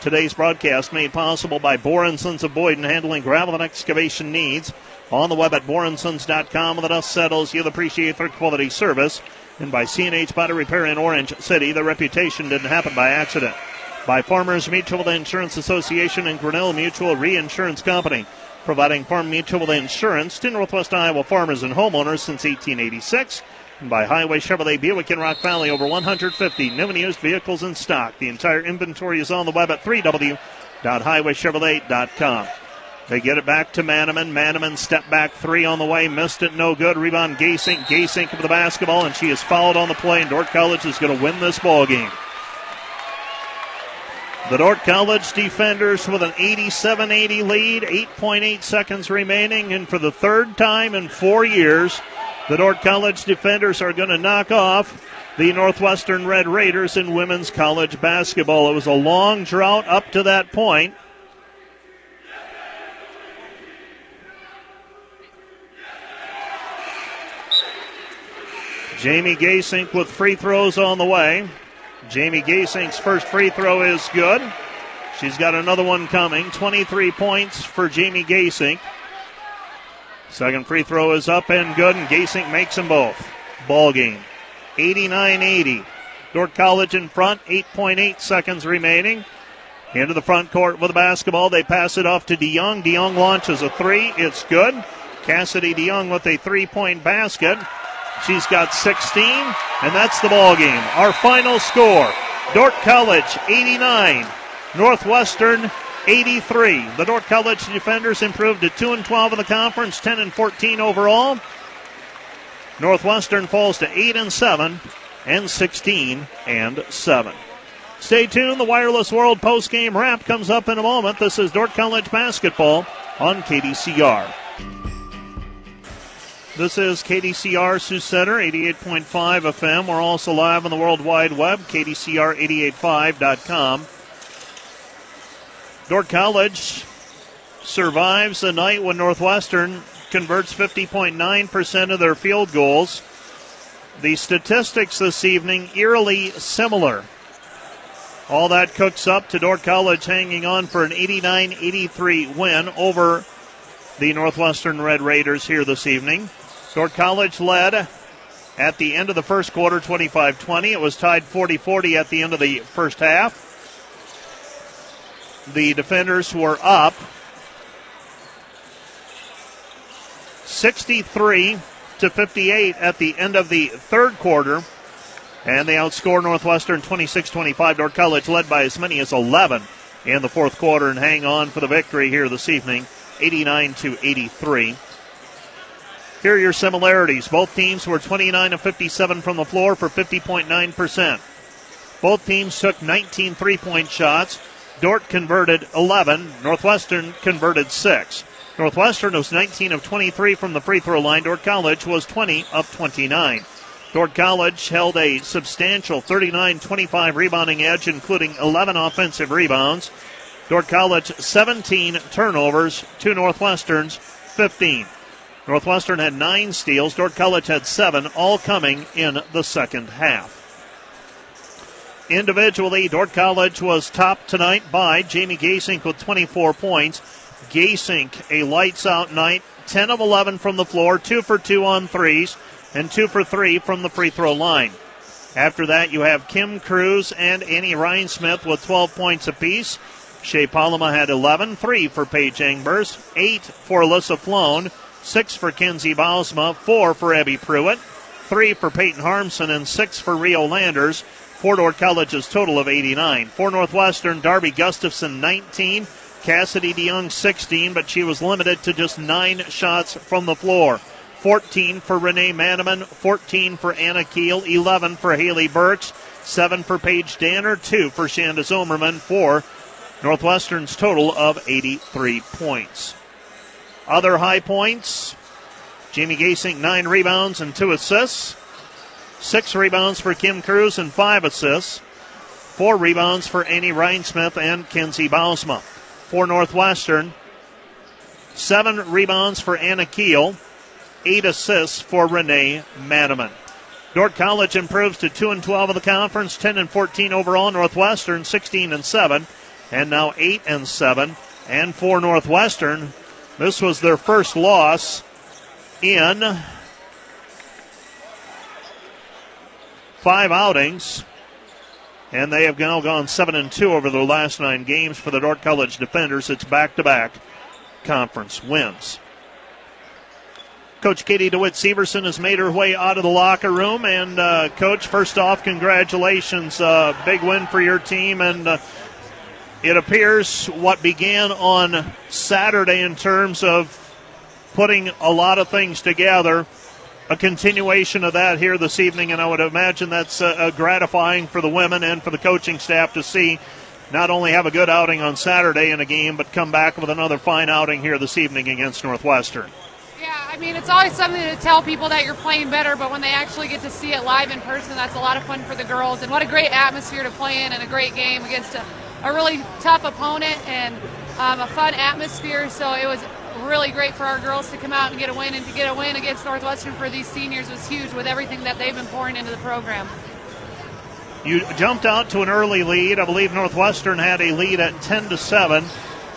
Today's broadcast made possible by Bohr and Sons of Boyden, handling gravel and excavation needs. On the web at bohr and sons dot com. When the dust settles, you'll appreciate their quality service. And by C and H Body Repair in Orange City, the reputation didn't happen by accident. By Farmers Mutual Insurance Association and Grinnell Mutual Reinsurance Company, providing farm mutual insurance to Northwest Iowa farmers and homeowners since eighteen eighty-six. And by Highway Chevrolet Buick in Rock Valley, over one hundred fifty new and used vehicles in stock. The entire inventory is on the web at three w dot highway chevrolet dot com. They get it back to Manaman. Manaman step back three on the way. Missed it. No good. Rebound Gasink. Gasink with the basketball, and she is fouled on the play, and Dordt College is going to win this ball game. The Dordt College defenders with an eighty-seven eighty lead. eight point eight seconds remaining, and for the third time in four years, the Dordt College defenders are going to knock off the Northwestern Red Raiders in women's college basketball. It was a long drought up to that point. Jamie Gasink with free throws on the way. Jamie Gasink's first free throw is good. She's got another one coming. twenty-three points for Jamie Gasink. Second free throw is up and good, and Gasink makes them both. Ball game. eighty-nine eighty. Dordt College in front, eight point eight seconds remaining. Into the front court with the basketball. They pass it off to DeYoung. DeYoung launches a three. It's good. Cassidy DeYoung with a three-point basket. She's got sixteen, and that's the ball game. Our final score, Dordt College eighty-nine, Northwestern eighty-three. The Dordt College defenders improved to two and twelve in the conference, ten and fourteen overall. Northwestern falls to eight and seven and sixteen and seven. Stay tuned. The Wireless World postgame wrap comes up in a moment. This is Dordt College basketball on K D C R. This is K D C R Sioux Center, eighty-eight point five F M. We're also live on the World Wide Web, K D C R eight eighty-five dot com. Dordt College survives a night when Northwestern converts fifty point nine percent of their field goals. The statistics this evening eerily similar. All that cooks up to Dordt College hanging on for an eighty-nine eighty-three win over the Northwestern Red Raiders here this evening. Dordt College led at the end of the first quarter, twenty-five twenty. It was tied forty forty at the end of the first half. The defenders were up sixty-three to fifty-eight at the end of the third quarter, and they outscored Northwestern twenty-six twenty-five. Dordt College led by as many as eleven in the fourth quarter and hang on for the victory here this evening, eighty-nine to eighty-three. Here are your similarities. Both teams were twenty-nine of fifty-seven from the floor for fifty point nine percent. Both teams took nineteen three-point shots. Dordt converted eleven. Northwestern converted six. Northwestern was nineteen of twenty-three from the free throw line. Dordt College was twenty of twenty-nine. Dordt College held a substantial thirty-nine twenty-five rebounding edge, including eleven offensive rebounds. Dordt College seventeen turnovers to Northwestern's fifteen. Northwestern had nine steals. Dordt College had seven, all coming in the second half. Individually, Dordt College was topped tonight by Jamie Gasink with twenty-four points. Gasink, a lights-out night, ten of eleven from the floor, two for two on threes, and two for three from the free throw line. After that, you have Kim Cruz and Annie Ryan-Smith with twelve points apiece. Shea Palama had eleven, three for Paige Engbers, eight for Alyssa Floan, six for Kenzie Bausma, four for Abby Pruitt, three for Peyton Harmson, and six for Rio Landers. For Dordt College's total of eighty-nine. For Northwestern, Darby Gustafson, nineteen. Cassidy DeYoung, sixteen, but she was limited to just nine shots from the floor. fourteen for Renee Manaman, fourteen for Anna Keel, eleven for Haley Burks, seven for Paige Danner, two for Shanda Zomerman, for Northwestern's total of eighty-three points. Other high points, Jamie Gasink, nine rebounds and two assists. Six rebounds for Kim Cruz and five assists. Four rebounds for Annie Ryan-Smith and Kenzie Bausma. For Northwestern, seven rebounds for Anna Keel, eight assists for Renee Manaman. Dordt College improves to two and twelve in the conference, ten and fourteen overall. Northwestern sixteen and seven and now eight and seven. And for Northwestern, this was their first loss in five outings, and they have now gone seven and two over the last nine games for the Dordt College Defenders. It's back-to-back conference wins. Coach Katie DeWitt-Severson has made her way out of the locker room. And, uh, Coach, first off, congratulations. Uh, big win for your team. And uh, it appears what began on Saturday in terms of putting a lot of things together, a continuation of that here this evening. And I would imagine that's uh, gratifying for the women and for the coaching staff to see not only have a good outing on Saturday in a game, but come back with another fine outing here this evening against Northwestern. Yeah, I mean, it's always something to tell people that you're playing better, but when they actually get to see it live in person, that's a lot of fun for the girls. And what a great atmosphere to play in and a great game against a, a really tough opponent and um, a fun atmosphere. So it was really great for our girls to come out and get a win, and to get a win against Northwestern for these seniors was huge with everything that they've been pouring into the program. You jumped out to an early lead. I believe Northwestern had a lead at ten to seven.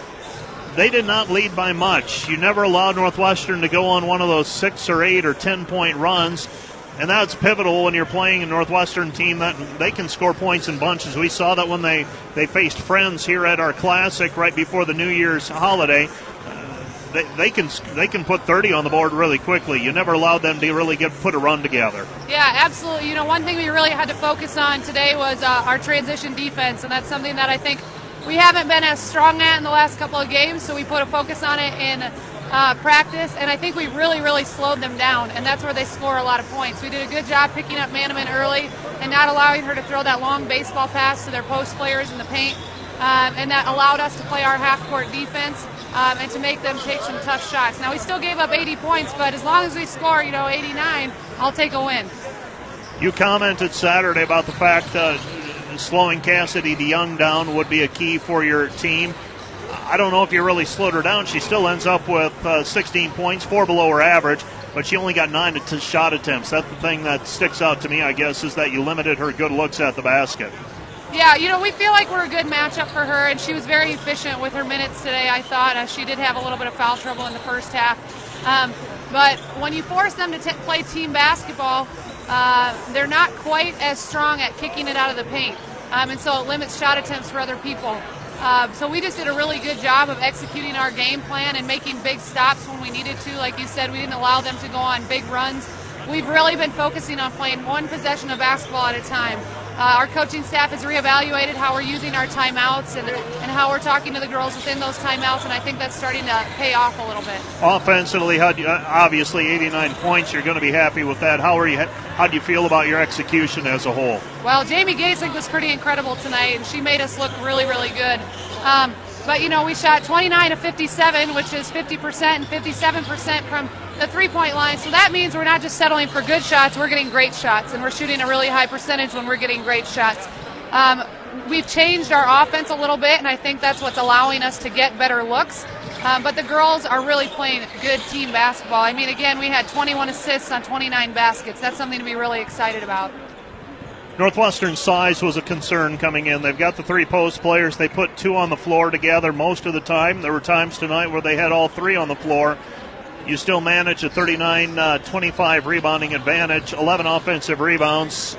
They did not lead by much. You never allowed Northwestern to go on one of those six or eight or ten point runs, and that's pivotal when you're playing a Northwestern team that they can score points in bunches. We saw that when they, they faced Friends here at our Classic right before the New Year's holiday. Uh, they, they can they can put thirty on the board really quickly. You never allowed them to really get put a run together. Yeah, absolutely. You know, one thing we really had to focus on today was uh, our transition defense, and that's something that I think we haven't been as strong at in the last couple of games, so we put a focus on it in uh, practice, and I think we really, really slowed them down, and that's where they score a lot of points. We did a good job picking up Manaman early and not allowing her to throw that long baseball pass to their post players in the paint, um, and that allowed us to play our half-court defense um, and to make them take some tough shots. Now, we still gave up eighty points, but as long as we score, you know, eighty-nine, I'll take a win. You commented Saturday about the fact uh, slowing Cassidy DeYoung down would be a key for your team. I don't know if you really slowed her down. She still ends up with uh, sixteen points, four below her average, but she only got nine t- shot attempts. That's the thing that sticks out to me, I guess, is that you limited her good looks at the basket. Yeah, you know, we feel like we're a good matchup for her, and she was very efficient with her minutes today, I thought. Uh, she did have a little bit of foul trouble in the first half. Um, but when you force them to t- play team basketball, uh, they're not quite as strong at kicking it out of the paint. Um, and so it limits shot attempts for other people. Uh, so we just did a really good job of executing our game plan and making big stops when we needed to. Like you said, we didn't allow them to go on big runs. We've really been focusing on playing one possession of basketball at a time. Uh, our coaching staff has reevaluated how we're using our timeouts and, and how we're talking to the girls within those timeouts, and I think that's starting to pay off a little bit. Offensively, how do you, obviously eighty-nine points, you're going to be happy with that. How are you? How do you feel about your execution as a whole? Well, Jamie Gasink was pretty incredible tonight, and she made us look really, really good. Um, but, you know, we shot twenty-nine of fifty-seven, which is fifty percent, and fifty-seven percent from the three-point line. So that means we're not just settling for good shots, we're getting great shots, and we're shooting a really high percentage when we're getting great shots. Um, we've changed our offense a little bit, and I think that's what's allowing us to get better looks. Um, but the girls are really playing good team basketball. I mean, again, we had twenty-one assists on twenty-nine baskets. That's something to be really excited about. Northwestern's size was a concern coming in. They've got the three post players. They put two on the floor together most of the time. There were times tonight where they had all three on the floor. You still manage a thirty-nine twenty-five rebounding advantage, eleven offensive rebounds.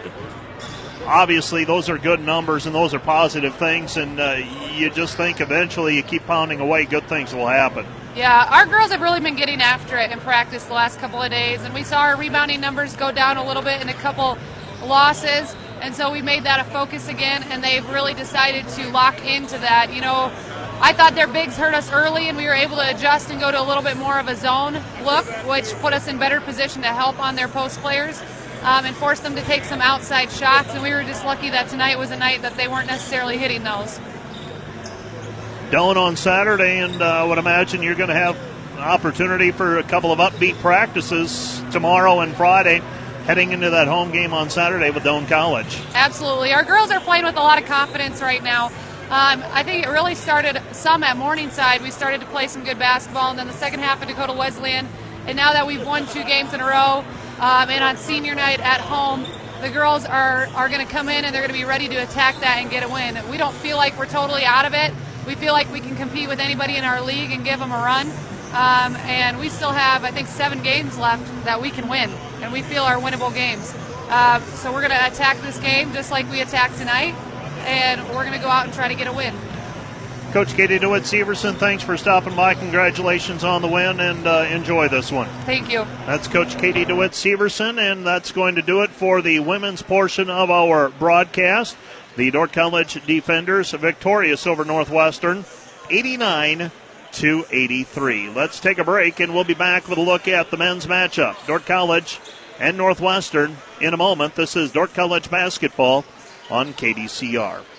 Obviously, those are good numbers, and those are positive things, and uh, you just think eventually you keep pounding away, good things will happen. Yeah, our girls have really been getting after it in practice the last couple of days, and we saw our rebounding numbers go down a little bit in a couple losses, and so we made that a focus again, and they've really decided to lock into that. You know, I thought their bigs hurt us early, and we were able to adjust and go to a little bit more of a zone look, which put us in better position to help on their post players um, and force them to take some outside shots, and we were just lucky that tonight was a night that they weren't necessarily hitting those. Down on Saturday, and I uh, would imagine you're going to have an opportunity for a couple of upbeat practices tomorrow and Friday, heading into that home game on Saturday with Doane College. Absolutely. Our girls are playing with a lot of confidence right now. Um, I think it really started some at Morningside. We started to play some good basketball, and then the second half at Dakota Wesleyan. And now that we've won two games in a row, um, and on senior night at home, the girls are, are going to come in and they're going to be ready to attack that and get a win. We don't feel like we're totally out of it. We feel like we can compete with anybody in our league and give them a run. Um, and we still have, I think, seven games left that we can win, and we feel are winnable games. Uh, so we're going to attack this game just like we attacked tonight, and we're going to go out and try to get a win. Coach Katie DeWitt Severson, thanks for stopping by. Congratulations on the win, and uh, enjoy this one. Thank you. That's Coach Katie DeWitt Severson, and that's going to do it for the women's portion of our broadcast. The Dordt College Defenders victorious over Northwestern, eighty-nine to eighty-three. Let's take a break, and we'll be back with a look at the men's matchup. Dordt College and Northwestern in a moment. This is Dordt College basketball on K D C R.